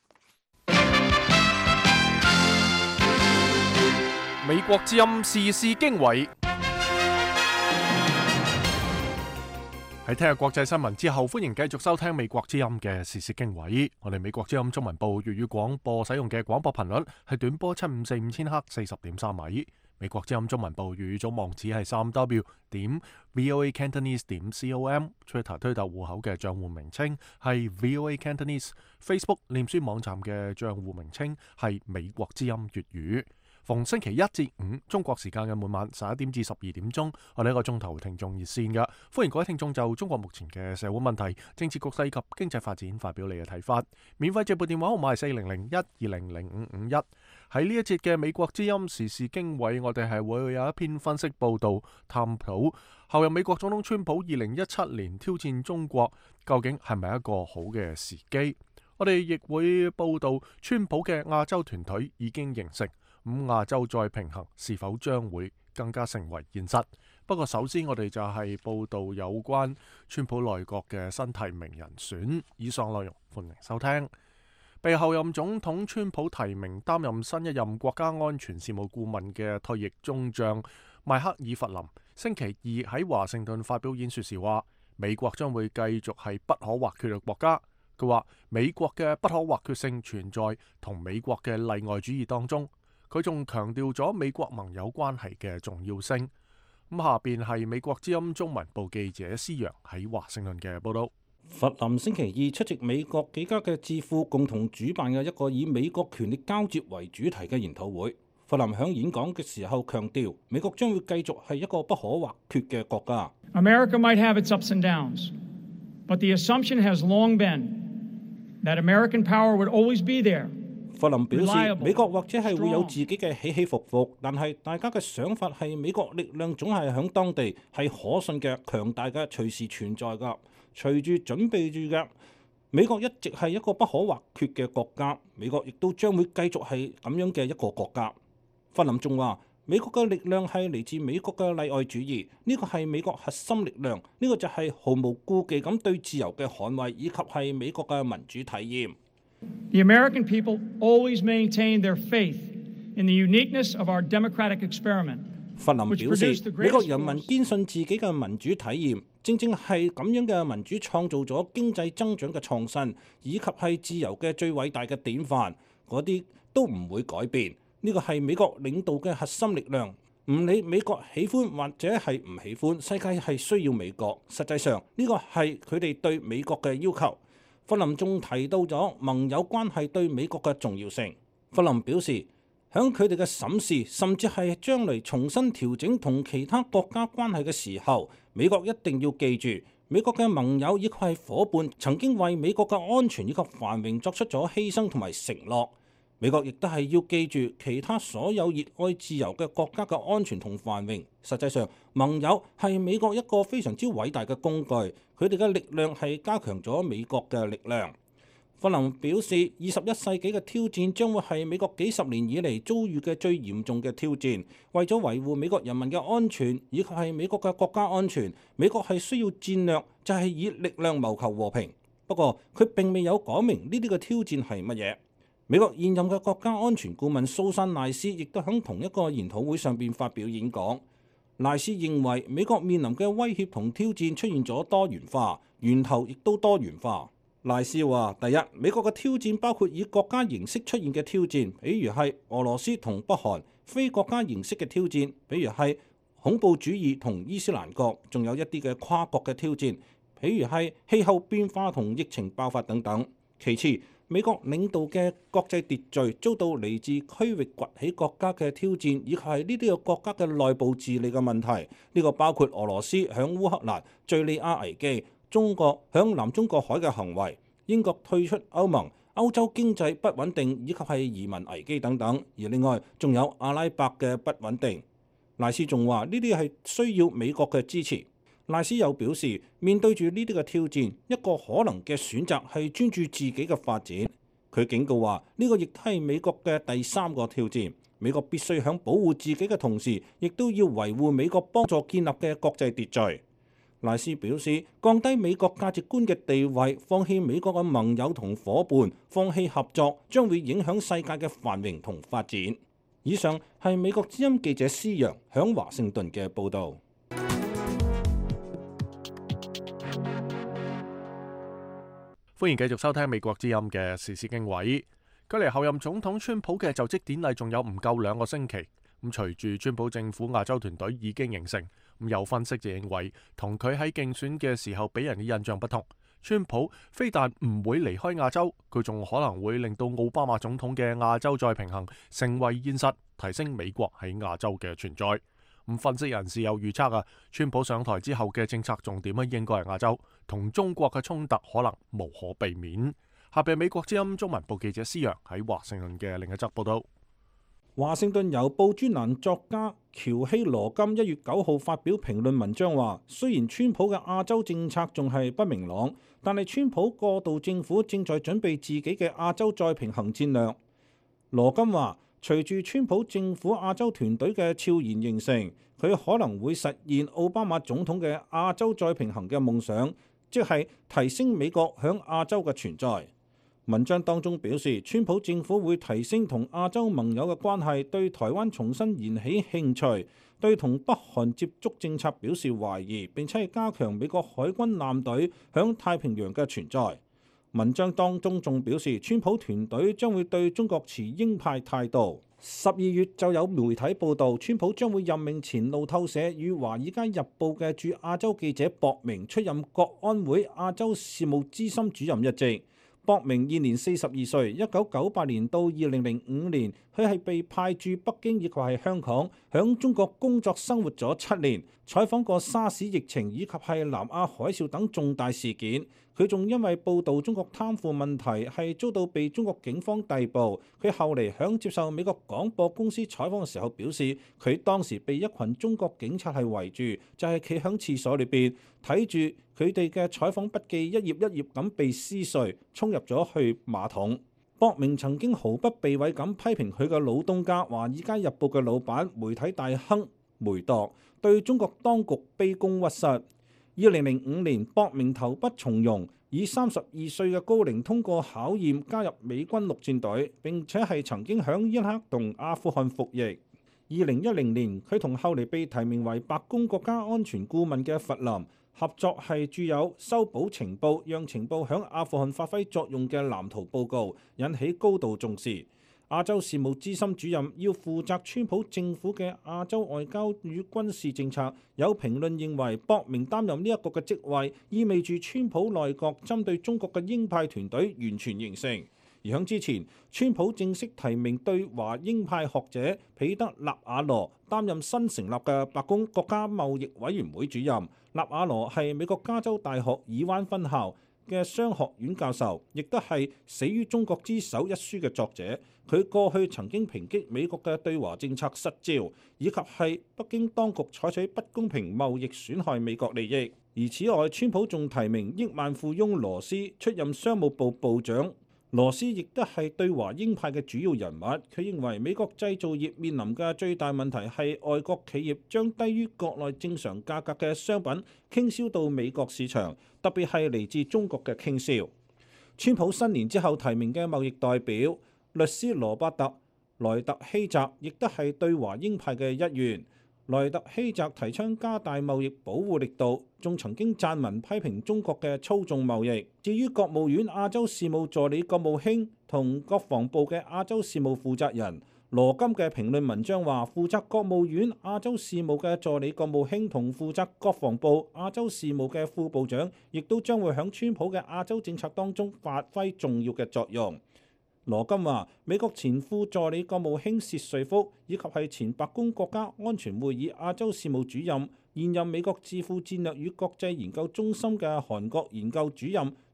美國之音時事經緯。喺聽日國際新聞之後，歡迎繼續收聽美國之音嘅時事經緯。我哋美國之音中文部粵語廣播使用嘅廣播頻率係短波七五四五千赫四十點三米。美國之音中文部粵語總網址係三 w 點 voa cantonese 點 com。Twitter 推特戶口嘅賬戶名稱係 voa cantonese。Facebook 臉書網站嘅賬戶名稱係美國之音粵語。逢星期一至五中國時間嘅每晚十一點至十二點鐘，我哋一個鐘頭聽眾熱線嘅，歡迎各位聽眾就中國目前嘅社會問題、政治局勢及經濟發展發表你嘅睇法。免費直撥電話號碼係四零零一二零零五五一。喺呢一節嘅美國之音時事經緯，我哋係會有一篇分析報導，探討後任美國總統川普二零一七年挑戰中國，究竟係咪一個好嘅時機？我哋亦會報導川普嘅亞洲團隊已經形成。咁亞洲再平衡是否將會更加成為現實？不過首先我哋就係報道有關川普內閣嘅新提名人選。以上內容歡迎收聽。被後任總統川普提名擔任新一任國家安全事務顧問嘅退役中將邁克爾弗林，星期二喺華盛頓發表演說時話，美國將會繼續係不可或缺嘅國家。佢話美國嘅不可或缺性存在同美國嘅例外主義當中。佢仲強調咗美國盟友關係嘅重要性。咁下邊係美國之音中文部記者施陽喺華盛頓嘅報道。 弗林星期二出席美國幾家嘅智庫共同主辦嘅一個以美國權力交接為主題嘅研討會。弗林響演講嘅時候強調，美國將會繼續係一個不可或缺嘅國家。 America might have its ups and downs, but the assumption has long been that American power would always be there。 弗林表示，美國或者係會有自己嘅起起伏伏，但係大家嘅想法係美國力量總係響當地係可信嘅、強大嘅、隨時存在㗎。隨住準備住嘅，美國一直係一個不可或缺嘅國家，美國亦都將會繼續係咁樣嘅一個國家。弗林仲話，美國嘅力量係嚟自美國嘅例外主義，呢個係美國核心力量，呢個就係毫無顧忌咁對自由嘅捍衛，以及係美國嘅民主體驗。 The American people always maintain their faith in the uniqueness of our democratic experiment。 弗林表示，美國人民堅信自己嘅民主體驗，正正係咁樣嘅民主創造咗經濟增長嘅創新，以及係自由嘅最偉大嘅典範，嗰啲都唔會改變。呢個係美國領導嘅核心力量，唔理美國喜歡或者係唔喜歡，世界係需要美國。實際上，呢個係佢哋對美國嘅要求。弗林仲提到咗盟友關係對美國嘅重要性。弗林表示，響佢哋嘅審視，甚至係將來重新調整同其他國家關係嘅時候，美國一定要記住，美國嘅盟友以及係夥伴曾經為美國嘅安全以及繁榮作出咗犧牲同埋承諾。美國亦都係要記住其他所有熱愛自由嘅國家嘅安全同繁榮。實際上，盟友係美國一個非常之偉大嘅工具，佢哋嘅力量係加強咗美國嘅力量。弗林表示，二十一世紀嘅挑戰將會係美國幾十年以嚟遭遇嘅最嚴重嘅挑戰。為咗維護美國人民嘅安全以及係美國嘅國家安全，美國係需要戰略，就係以力量謀求和平。不過佢並未有講明呢啲嘅挑戰係乜嘢。美國現任嘅國家安全顧問蘇珊賴斯亦都喺同一個研討會上邊發表演講。賴斯認為美國面臨嘅威脅同挑戰出現咗多元化，源頭亦都多元化。賴斯話：第一，美國嘅挑戰包括以國家形式出現嘅挑戰，比如係俄羅斯同北韓；非國家形式嘅挑戰，比如係恐怖主義同伊斯蘭國；仲有一啲嘅跨國嘅挑戰，比如係氣候變化同疫情爆發等等。其次，美國領導嘅國際秩序遭到嚟自區域崛起國家嘅挑戰，以及係呢啲個國家嘅內部治理嘅問題。呢個包括俄羅斯響烏克蘭、敍利亞危機、中國響南中國海嘅行為、英國退出歐盟、歐洲經濟不穩定以及係移民危機等等。而另外仲有阿拉伯嘅不穩定。 賴斯仲話呢啲係需要美國嘅支持。賴斯又表示，面對住呢啲嘅挑戰，一個可能嘅選擇係專注自己嘅發展。佢警告話，呢個亦都係美國嘅第三個挑戰。美國必須喺保護自己嘅同時，亦都要維護美國幫助建立嘅國際秩序。賴斯表示，降低美國價值觀嘅地位，放棄美國嘅盟友同伙伴，放棄合作，將會影響世界嘅繁榮同發展。以上係美國之音記者施陽響華盛頓嘅報導。 歡迎繼續收聽美國之音嘅時事經緯。距離後任總統川普嘅就職典禮仲有唔夠兩個星期，咁隨住川普政府亞洲團隊已經形成，咁有分析就認為，同佢喺競選嘅時候俾人嘅印象不同，川普非但唔會離開亞洲，佢仲可能會令到奧巴馬總統嘅亞洲再平衡成為現實，提升美國喺亞洲嘅存在。咁分析人士有預測啊，川普上台之後嘅政策重點咧應該係亞洲，同中國嘅衝突可能無可避免。下邊美國之音中文部記者施陽喺華盛頓嘅另一則報道。 華盛頓郵報專欄作家喬希羅金一月九號發表評論文章話，雖然川普嘅亞洲政策仲係不明朗，但係川普過渡政府正在準備自己嘅亞洲再平衡戰略。羅金話，隨住川普政府亞洲團隊嘅悄然形成，佢可能會實現奧巴馬總統嘅亞洲再平衡嘅夢想，即係提升美國響亞洲嘅存在。文章當中表示，川普政府會提升同亞洲盟友嘅關係，對台灣重新燃起興趣，對同北韓接觸政策表示懷疑，並且係加強美國海軍艦隊響太平洋嘅存在。文章當中仲表示，川普團隊將會對中國持鷹派態度。十二月就有媒體報導，川普將會任命前路透社與華爾街日報嘅駐亞洲記者博明出任國安會亞洲事務資深主任一職。博明現年四十二歲，一九九八年到二零零五年，佢係被派駐北京以及係香港，響中國工作生活咗七年，採訪過沙士疫情以及係南亞海嘯等重大事件。佢仲因為報導中國貪腐問題係遭到被中國警方逮捕。佢後嚟響接受美國廣播公司採訪嘅時候表示，佢當時被一群中國警察係圍住，就係企響廁所裏邊睇住佢哋嘅採訪筆記一頁一頁咁被撕碎，衝入咗去馬桶。博明曾經毫不避諱咁批評佢嘅老東家《華爾街日報》嘅老闆媒體大亨梅鐸對中國當局卑躬屈膝。二零零五年，博明投筆從戎，以三十二歲嘅高齡通過考驗加入美軍陸戰隊，並且係曾經響伊拉克同阿富汗服役。二零一零年，佢同後嚟被提名為白宮國家安全顧問嘅弗林合作，係著有《修補情報，讓情報響阿富汗發揮作用》嘅藍圖報告，引起高度重視。亞洲事務資深主任要負責川普政府嘅亞洲外交與軍事政策。有評論認為，博明擔任呢一個嘅職位，意味住川普內閣針對中國嘅鷹派團隊完全形成。而響之前，川普正式提名對華鷹派學者彼得納瓦羅擔任新成立嘅白宮國家貿易委員會主任。納瓦羅係美國加州大學爾灣分校嘅商學院教授，亦都係《死於中國之手》一書嘅作者。佢過去曾經抨擊美國嘅對華政策失焦，以及係北京當局採取不公平貿易損害美國利益。而此外，川普仲提名億萬富翁羅斯出任商務部部長。羅斯亦都係對華鷹派嘅主要人物。佢認為美國製造業面臨嘅最大問題係外國企業將低於國內正常價格嘅商品傾銷到美國市場，特別係嚟自中國嘅傾銷。川普新年之後提名嘅貿易代表律師羅伯特萊特希澤，亦都係對華鷹派嘅一員。萊特希澤提倡加大貿易保護力度，仲曾經撰文批評中國嘅操縱貿易。至於國務院亞洲事務助理國務卿同國防部嘅亞洲事務負責人羅金嘅評論文章話，負責國務院亞洲事務嘅助理國務卿同負責國防部亞洲事務嘅副部長，亦都將會響川普嘅亞洲政策當中發揮重要嘅作用。羅金話：美國前副助理國務卿薛瑞福以及係前白宮國家安全會議亞洲事務主任、現任美國智庫戰略與國際研究中心嘅韓國研究主任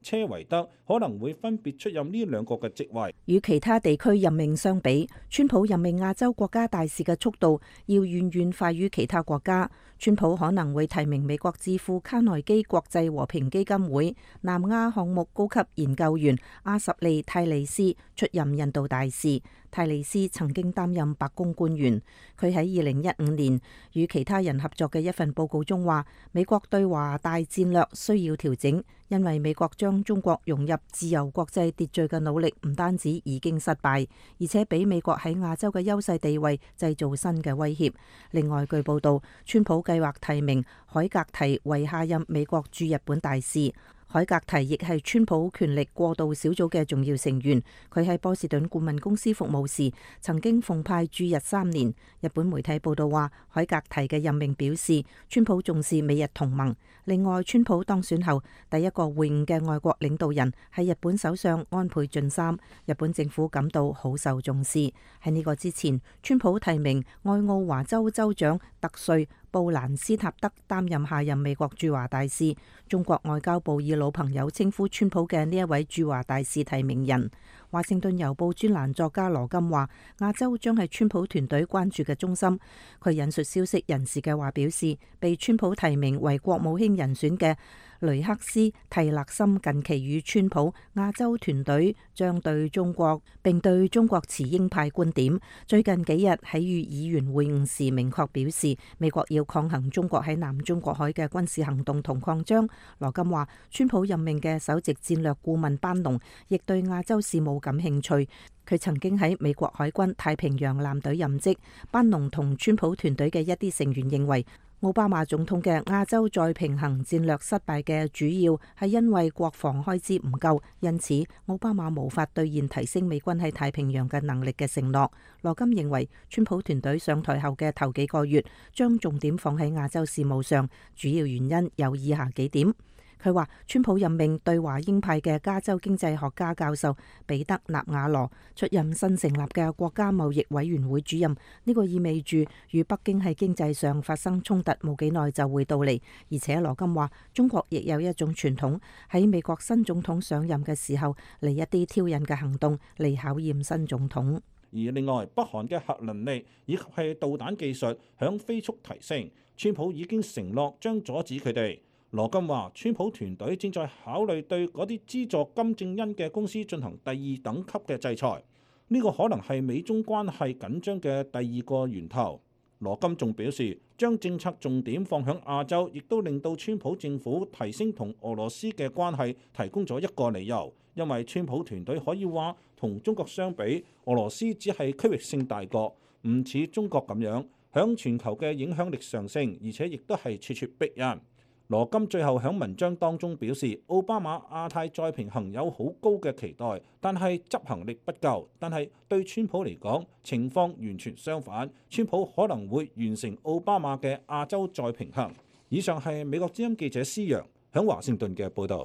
車維德可能會分別出任呢兩個嘅職位。 與其他地區任命相比，川普任命亞洲國家大使嘅速度要遠遠快於其他國家。川普可能會提名美國智庫卡內基國際和平基金會南亞項目高級研究員阿什利泰利斯出任印度大使。泰利斯曾經擔任白宮官員，佢喺二零一五年與其他人合作嘅一份報告中話，美國對華大戰略需要調整，因為美國將中國融入自由國際秩序嘅努力唔單止已經失敗，而且俾美國喺亞洲嘅優勢地位製造新嘅威脅。另外，據報道，川普計劃提名海格提為下任美國駐日本大使。海格提亦係川普權力過渡小組嘅重要成員，佢喺波士頓顧問公司服務時曾經奉派駐日三年。日本媒體報道話，海格提嘅任命表示川普重視美日同盟。另外，川普當選後第一個會晤嘅外國領導人係日本首相安倍晉三，日本政府感到好受重視。喺呢個之前，川普提名愛奧華州州長特瑞布蘭斯塔德擔任下任美國駐華大使。中國外交部以老朋友稱呼川普嘅呢一位駐華大使提名人。華盛頓郵報專欄作家羅金話，亞洲將係川普團隊關注嘅中心。佢引述消息人士嘅話表示，被川普提名為國務卿人選嘅雷克斯蒂勒森近期與川普亞洲團隊將對中國並對中國持鷹派觀點。最近幾日喺與議員會晤時明確表示，美國要抗衡中國喺南中國海嘅軍事行動同擴張。羅金話，川普任命嘅首席戰略顧問班農亦對亞洲事務感興趣。佢曾經喺美國海軍太平洋艦隊任職。班農同川普團隊嘅一啲成員認為，奧巴馬總統嘅亞洲再平衡戰略失敗嘅主要係因為國防開支唔夠，因此奧巴馬無法兌現提升美軍喺太平洋嘅能力嘅承諾。羅金認為，川普團隊上台後嘅頭幾個月將重點放喺亞洲事務上，主要原因有以下幾點。佢話，川普任命對華鷹派嘅加州經濟學家教授彼得納瓦羅出任新成立嘅國家貿易委員會主任，呢個意味住與北京喺經濟上發生衝突冇幾耐就會到嚟。而且羅金話，中國亦有一種傳統，喺美國新總統上任嘅時候嚟一啲挑釁嘅行動嚟考驗新總統。 而另外，北韓嘅核能力以及係導彈技術響飛速提升，川普已經承諾將阻止佢哋。羅金話，川普團隊正在考慮對嗰啲資助金正恩嘅公司進行第二等級嘅制裁，呢個可能係美中關係緊張嘅第二個源頭。羅金仲表示，將政策重點放響亞洲，亦都令到川普政府提升同俄羅斯嘅關係提供咗一個理由，因為川普團隊可以話同中國相比，俄羅斯只係區域性大國，唔似中國咁樣響全球嘅影響力上升，而且亦都係咄咄逼人。羅金最後喺文章當中表示，奧巴馬亞太再平衡有好高嘅期待，但係執行力不夠。但係對川普嚟講，情況完全相反，川普可能會完成奧巴馬嘅亞洲再平衡。以上係美國之音記者施陽喺華盛頓嘅報導。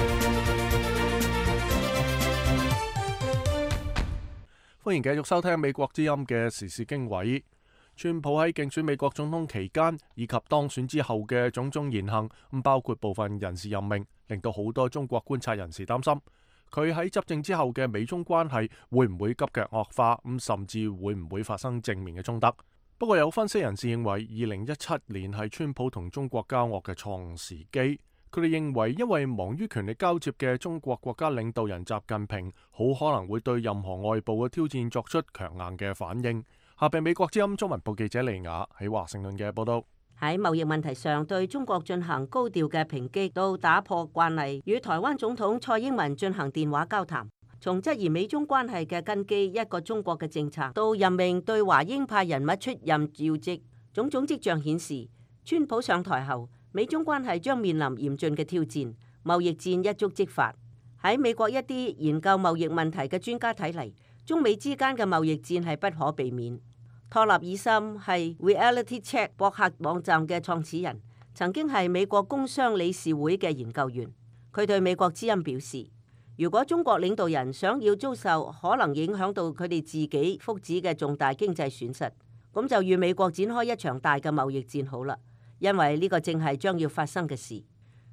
歡迎繼續收聽美國之音嘅時事經緯。川普喺競選美國總統期間以及當選之後嘅種種言行，咁包括部分人事任命，令到好多中國觀察人士擔心佢喺執政之後嘅美中關係會唔會急劇惡化，咁甚至會唔會發生正面嘅衝突。不過有分析人士認為，二零一七年係川普同中國交惡嘅錯誤時機。佢哋認為，因為忙於權力交接嘅中國國家領導人習近平，好可能會對任何外部嘅挑戰作出強硬嘅反應。下邊美國之音中文部記者利雅喺華盛頓嘅報道。 喺貿易問題上對中國進行高調嘅抨擊，到打破慣例與台灣總統蔡英文進行電話交談，從質疑美中關係嘅根基一個中國嘅政策，到任命對華鷹派人物出任要職，種種跡象顯示，川普上台後，美中關係將面臨嚴峻嘅挑戰，貿易戰一觸即發。喺美國一啲研究貿易問題嘅專家睇嚟，中美之間嘅貿易戰係不可避免。托納爾森係 Reality Check 博客網站嘅創始人，曾經係美國工商理事會嘅研究員。佢對美國之音表示，如果中國領導人想要遭受可能影響到佢哋自己福祉嘅重大經濟損失，咁就與美國展開一場大嘅貿易戰好啦，因為呢個正係將要發生嘅事。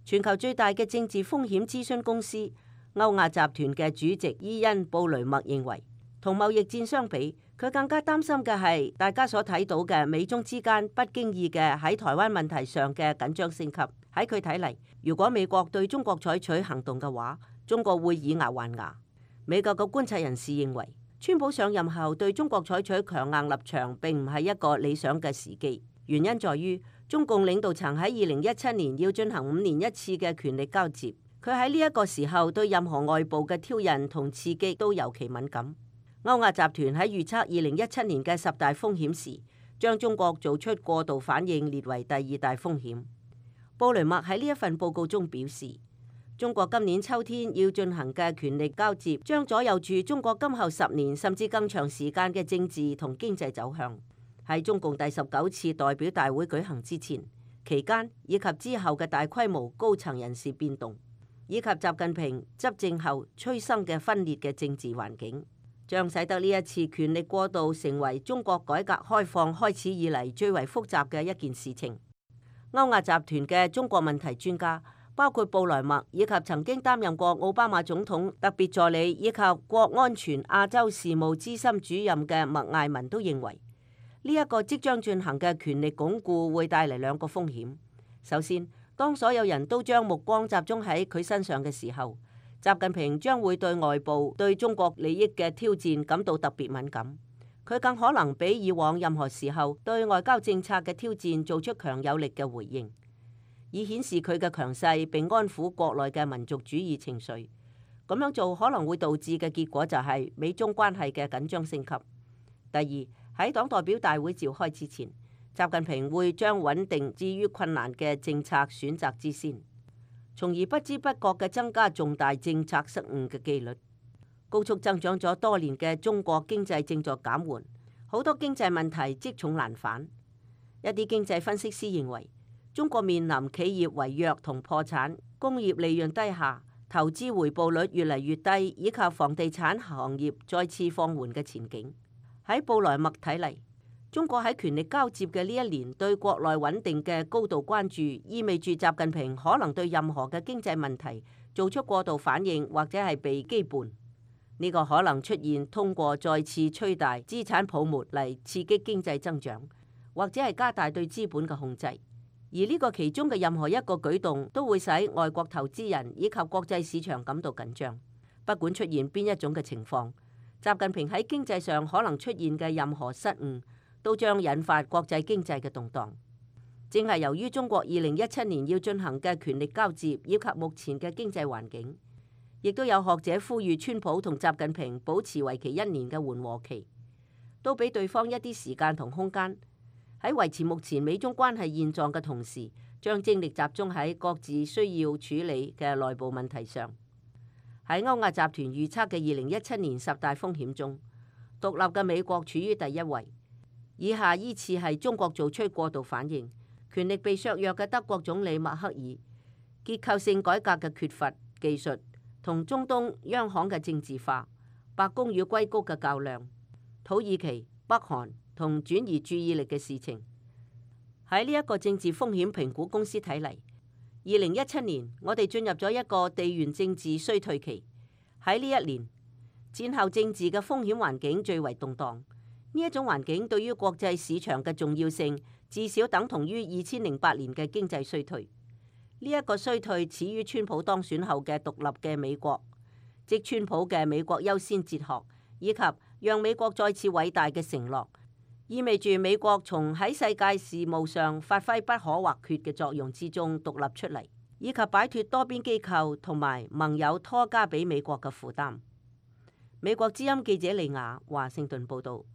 全球最大嘅政治風險諮詢公司歐亞集團嘅主席伊恩·布雷默認為，同貿易戰相比，佢更加擔心嘅係大家所睇到嘅美中之間不經意嘅喺台灣問題上嘅緊張升級。喺佢睇嚟，如果美國對中國採取行動嘅話，中國會以牙還牙。美國嘅觀察人士認為，川普上任後對中國採取強硬立場並唔係一個理想嘅時機，原因在於中共領導層喺二零一七年要進行五年一次嘅權力交接，佢喺呢一個時候對任何外部嘅挑釁同刺激都尤其敏感。歐亞集團喺預測二零一七年嘅十大風險時，將中國做出過度反應列為第二大風險。布雷默喺呢一份報告中表示，中國今年秋天要進行嘅權力交接，將左右住中國今後十年甚至更長時間嘅政治同經濟走向。喺中共第十九次代表大會舉行之前、期間以及之後嘅大規模高層人事變動，以及習近平執政後催生嘅分裂嘅政治環境，將使得呢一次權力過渡成為中國改革開放開始以嚟最為複雜嘅一件事情。歐亞集團嘅中國問題專家，包括布萊默以及曾經擔任過奧巴馬總統特別助理以及國安全亞洲事務資深主任嘅麥艾文都認為，呢一個即將進行嘅權力鞏固會帶嚟兩個風險。首先，當所有人都將目光集中喺佢身上嘅時候，習近平將會對外部對中國利益嘅挑戰感到特別敏感。佢更可能比以往任何時候對外交政策嘅挑戰做出強有力嘅回應，以顯示佢嘅強勢並安撫國內嘅民族主義情緒。咁樣做可能會導致嘅結果就係美中關係嘅緊張升級。第二，喺黨代表大會召開之前，習近平會將穩定置於困難嘅政策選擇之先，從而不知不覺嘅增加重大政策失誤嘅機率。高速增長咗多年嘅中國經濟正在減緩，好多經濟問題積重難返。一啲經濟分析師認為，中國面臨企業違約同破產、工業利潤低下、投資回報率越嚟越低，以及房地產行業再次放緩嘅前景。喺布萊默睇嚟，中國喺權力交接嘅呢一年對國內穩定嘅高度關注，意味住習近平可能對任何嘅經濟問題做出過度反應，或者係被羈絆。呢個可能出現通過再次吹大資產泡沫嚟刺激經濟增長，或者係加大對資本嘅控制。而呢個其中嘅任何一個舉動都會使外國投資人以及國際市場感到緊張。不管出現邊一種嘅情況，習近平喺經濟上可能出現嘅任何失誤，都將引發國際經濟嘅動盪。正係由於中國二零一七年要進行嘅權力交接，以及目前嘅經濟環境，亦都有學者呼籲川普同習近平保持為期一年嘅緩和期，都俾對方一啲時間同空間，喺維持目前美中關係現狀嘅同時，將精力集中喺各自需要處理嘅內部問題上。喺歐亞集團預測嘅二零一七年十大風險中，獨立嘅美國處於第一位，以下依次係中國做出過度反應、權力被削弱嘅德國總理默克爾、結構性改革嘅缺乏、技術同中東央行嘅政治化、白宮與硅谷嘅較量、土耳其、北韓同轉移注意力嘅事情。喺呢一個政治風險評估公司睇嚟，二零一七年我哋進入咗一個地緣政治衰退期。喺呢一年，戰後政治嘅風險環境最為動盪。呢一種環境對於國際市場嘅重要性，至少等同於二千零八年嘅經濟衰退。呢一個衰退始於川普當選後嘅獨立嘅美國，即川普嘅美國優先哲學，以及讓美國再次偉大嘅承諾，意味住美國從喺世界事務上發揮不可或缺嘅作用之中獨立出嚟，以及擺脫多邊機構同埋盟友拖加俾美國嘅負擔。美國之音記者利亞華盛頓報道。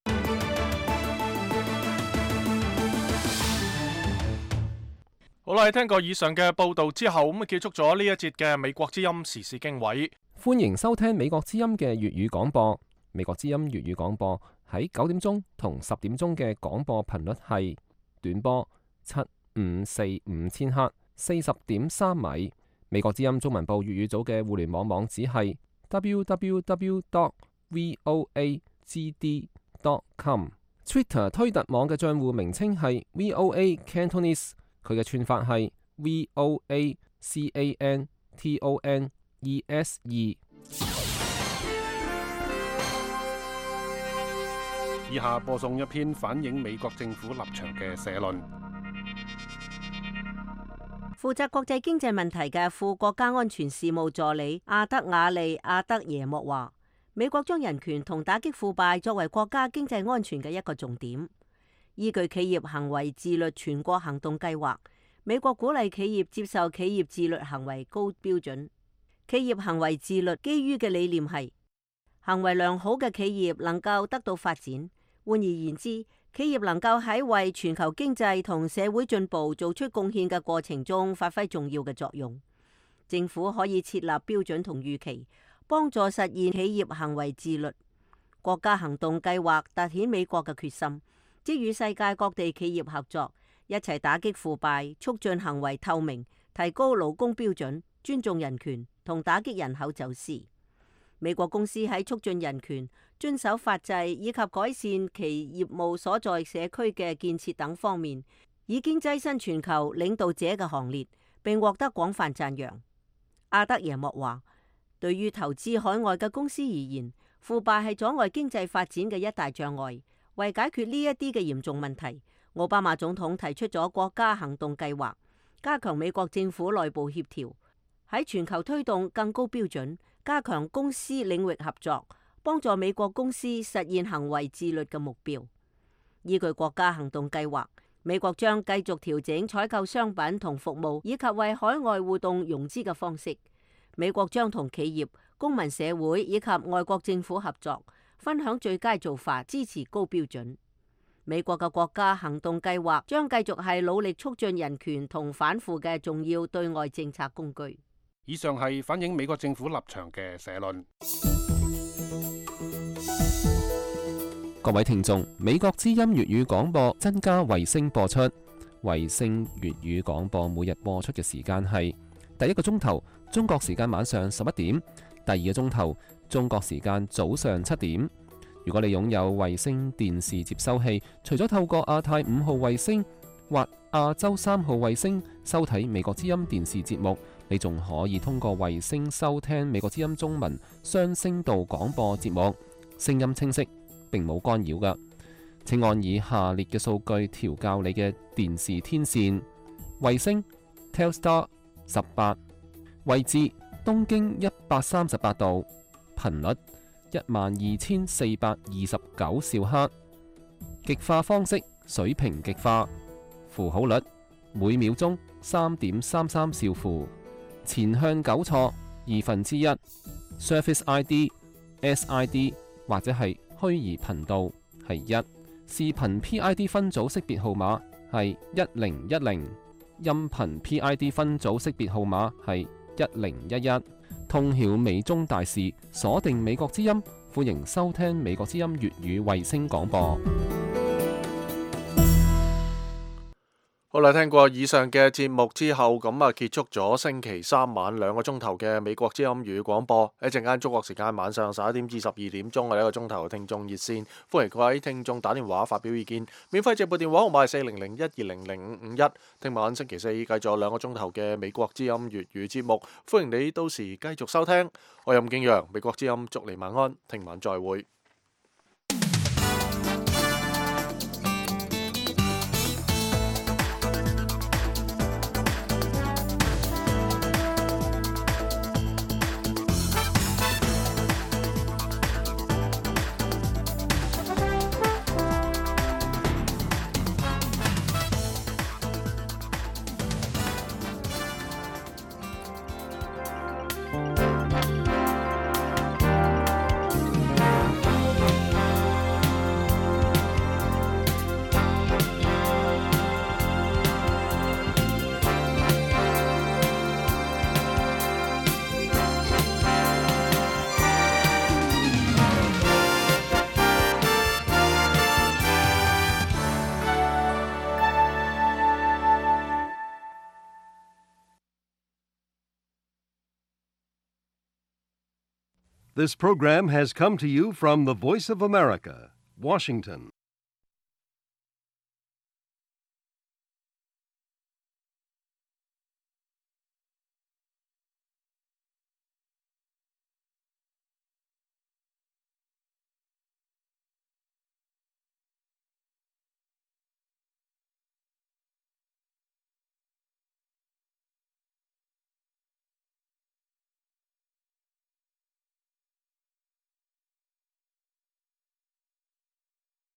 好啦，聽過以上嘅報道之後，咁啊結束咗呢一節嘅美國之音時事經緯。 歡迎收聽美國之音嘅粵語廣播。美國之音粵語廣播喺九點鐘同十點鐘嘅廣播頻率係短波七五四五千赫，四十點三米。美國之音中文部粵語組嘅互聯網網址係 double-u double-u double-u dot voa g d dot com。Twitter 推特網嘅賬戶名稱係 V O A Cantonese。佢嘅串法係 V O A C A N T O N E S 二。 以下播送一篇反映美國政府立場嘅社論。 負責國際經濟問題嘅副國家安全事務助理阿德瓦利阿德耶莫話，美國將人權同打擊腐敗作為國家經濟安全嘅一個重點。依據企業行為自律全國行動計劃，美國鼓勵企業接受企業自律行為高標準。企業行為自律基於嘅理念係，行為良好嘅企業能夠得到發展。換而言之，企業能夠喺為全球經濟同社會進步做出貢獻嘅過程中發揮重要嘅作用。政府可以設立標準同預期，幫助實現企業行為自律。國家行動計劃凸顯美國嘅決心，即與世界各地企業合作，一齊打擊腐敗，促進行為透明，提高勞工標準，尊重人權同打擊人口走私。美國公司喺促進人權、遵守法制以及改善其業務所在社區嘅建設等方面，已經躋身全球領導者嘅行列，並獲得廣泛讚揚。阿德耶莫話，對於投資海外嘅公司而言，腐敗係阻礙經濟發展嘅一大障礙。為解決呢一啲嘅嚴重問題，奧巴馬總統提出咗國家行動計劃，加強美國政府內部協調，喺全球推動更高標準，加強公司領域合作，幫助美國公司實現行為自律嘅目標。依據國家行動計劃，美國將繼續調整採購商品同服務以及為海外互動融資嘅方式。美國將同企業、公民社會以及外國政府合作，分享最佳做法，支持高標準。美國嘅國家行動計劃將繼續係努力促進人權同反腐嘅重要對外政策工具。 以上係反映美國政府立場嘅社論。 各位聽眾，美國之音粵語廣播增加衛星播出。衛星粵語廣播每日播出嘅時間係第一個鐘頭中國時間晚上十一點，第二個鐘頭中國時間早上七點。如果你擁有衛星電視接收器，除咗透過亞太五號衛星或亞洲三號衛星收睇美國之音電視節目，你仲可以通過衛星收聽美國之音中文雙聲道廣播節目，聲音清晰，並冇干擾㗎。請按以下列嘅數據調校你嘅電視天線：衛星 Telstar 十八，位置東經一百三十八度，頻率一萬二千四百二十九兆赫，極化方式水平極化，符號率每秒鐘三點三三兆符，前向糾錯二分之一 ，Surface I D、S I D 或者係虛擬頻道係一，視頻 P I D 分組識別號碼係一零一零，音頻 P I D 分組識別號碼係一零一一。通曉美中大事，鎖定美國之音，歡迎收聽美國之音粵語衛星廣播。 好啦，聽過以上嘅節目之後，咁啊結束咗星期三晚兩個鐘頭嘅美國之音粵語廣播。一陣間中國時間晚上十一點至十二點鐘嘅一個鐘頭嘅聽眾熱線，歡迎各位聽眾打電話發表意見。免費直撥電話號碼係四零零一二零零五五一。聽晚星期四繼續兩個鐘頭嘅美國之音粵語節目，歡迎你到時繼續收聽。我係任敬陽，美國之音祝你晚安，聽晚再會。 This program has come to you from the Voice of America, Washington.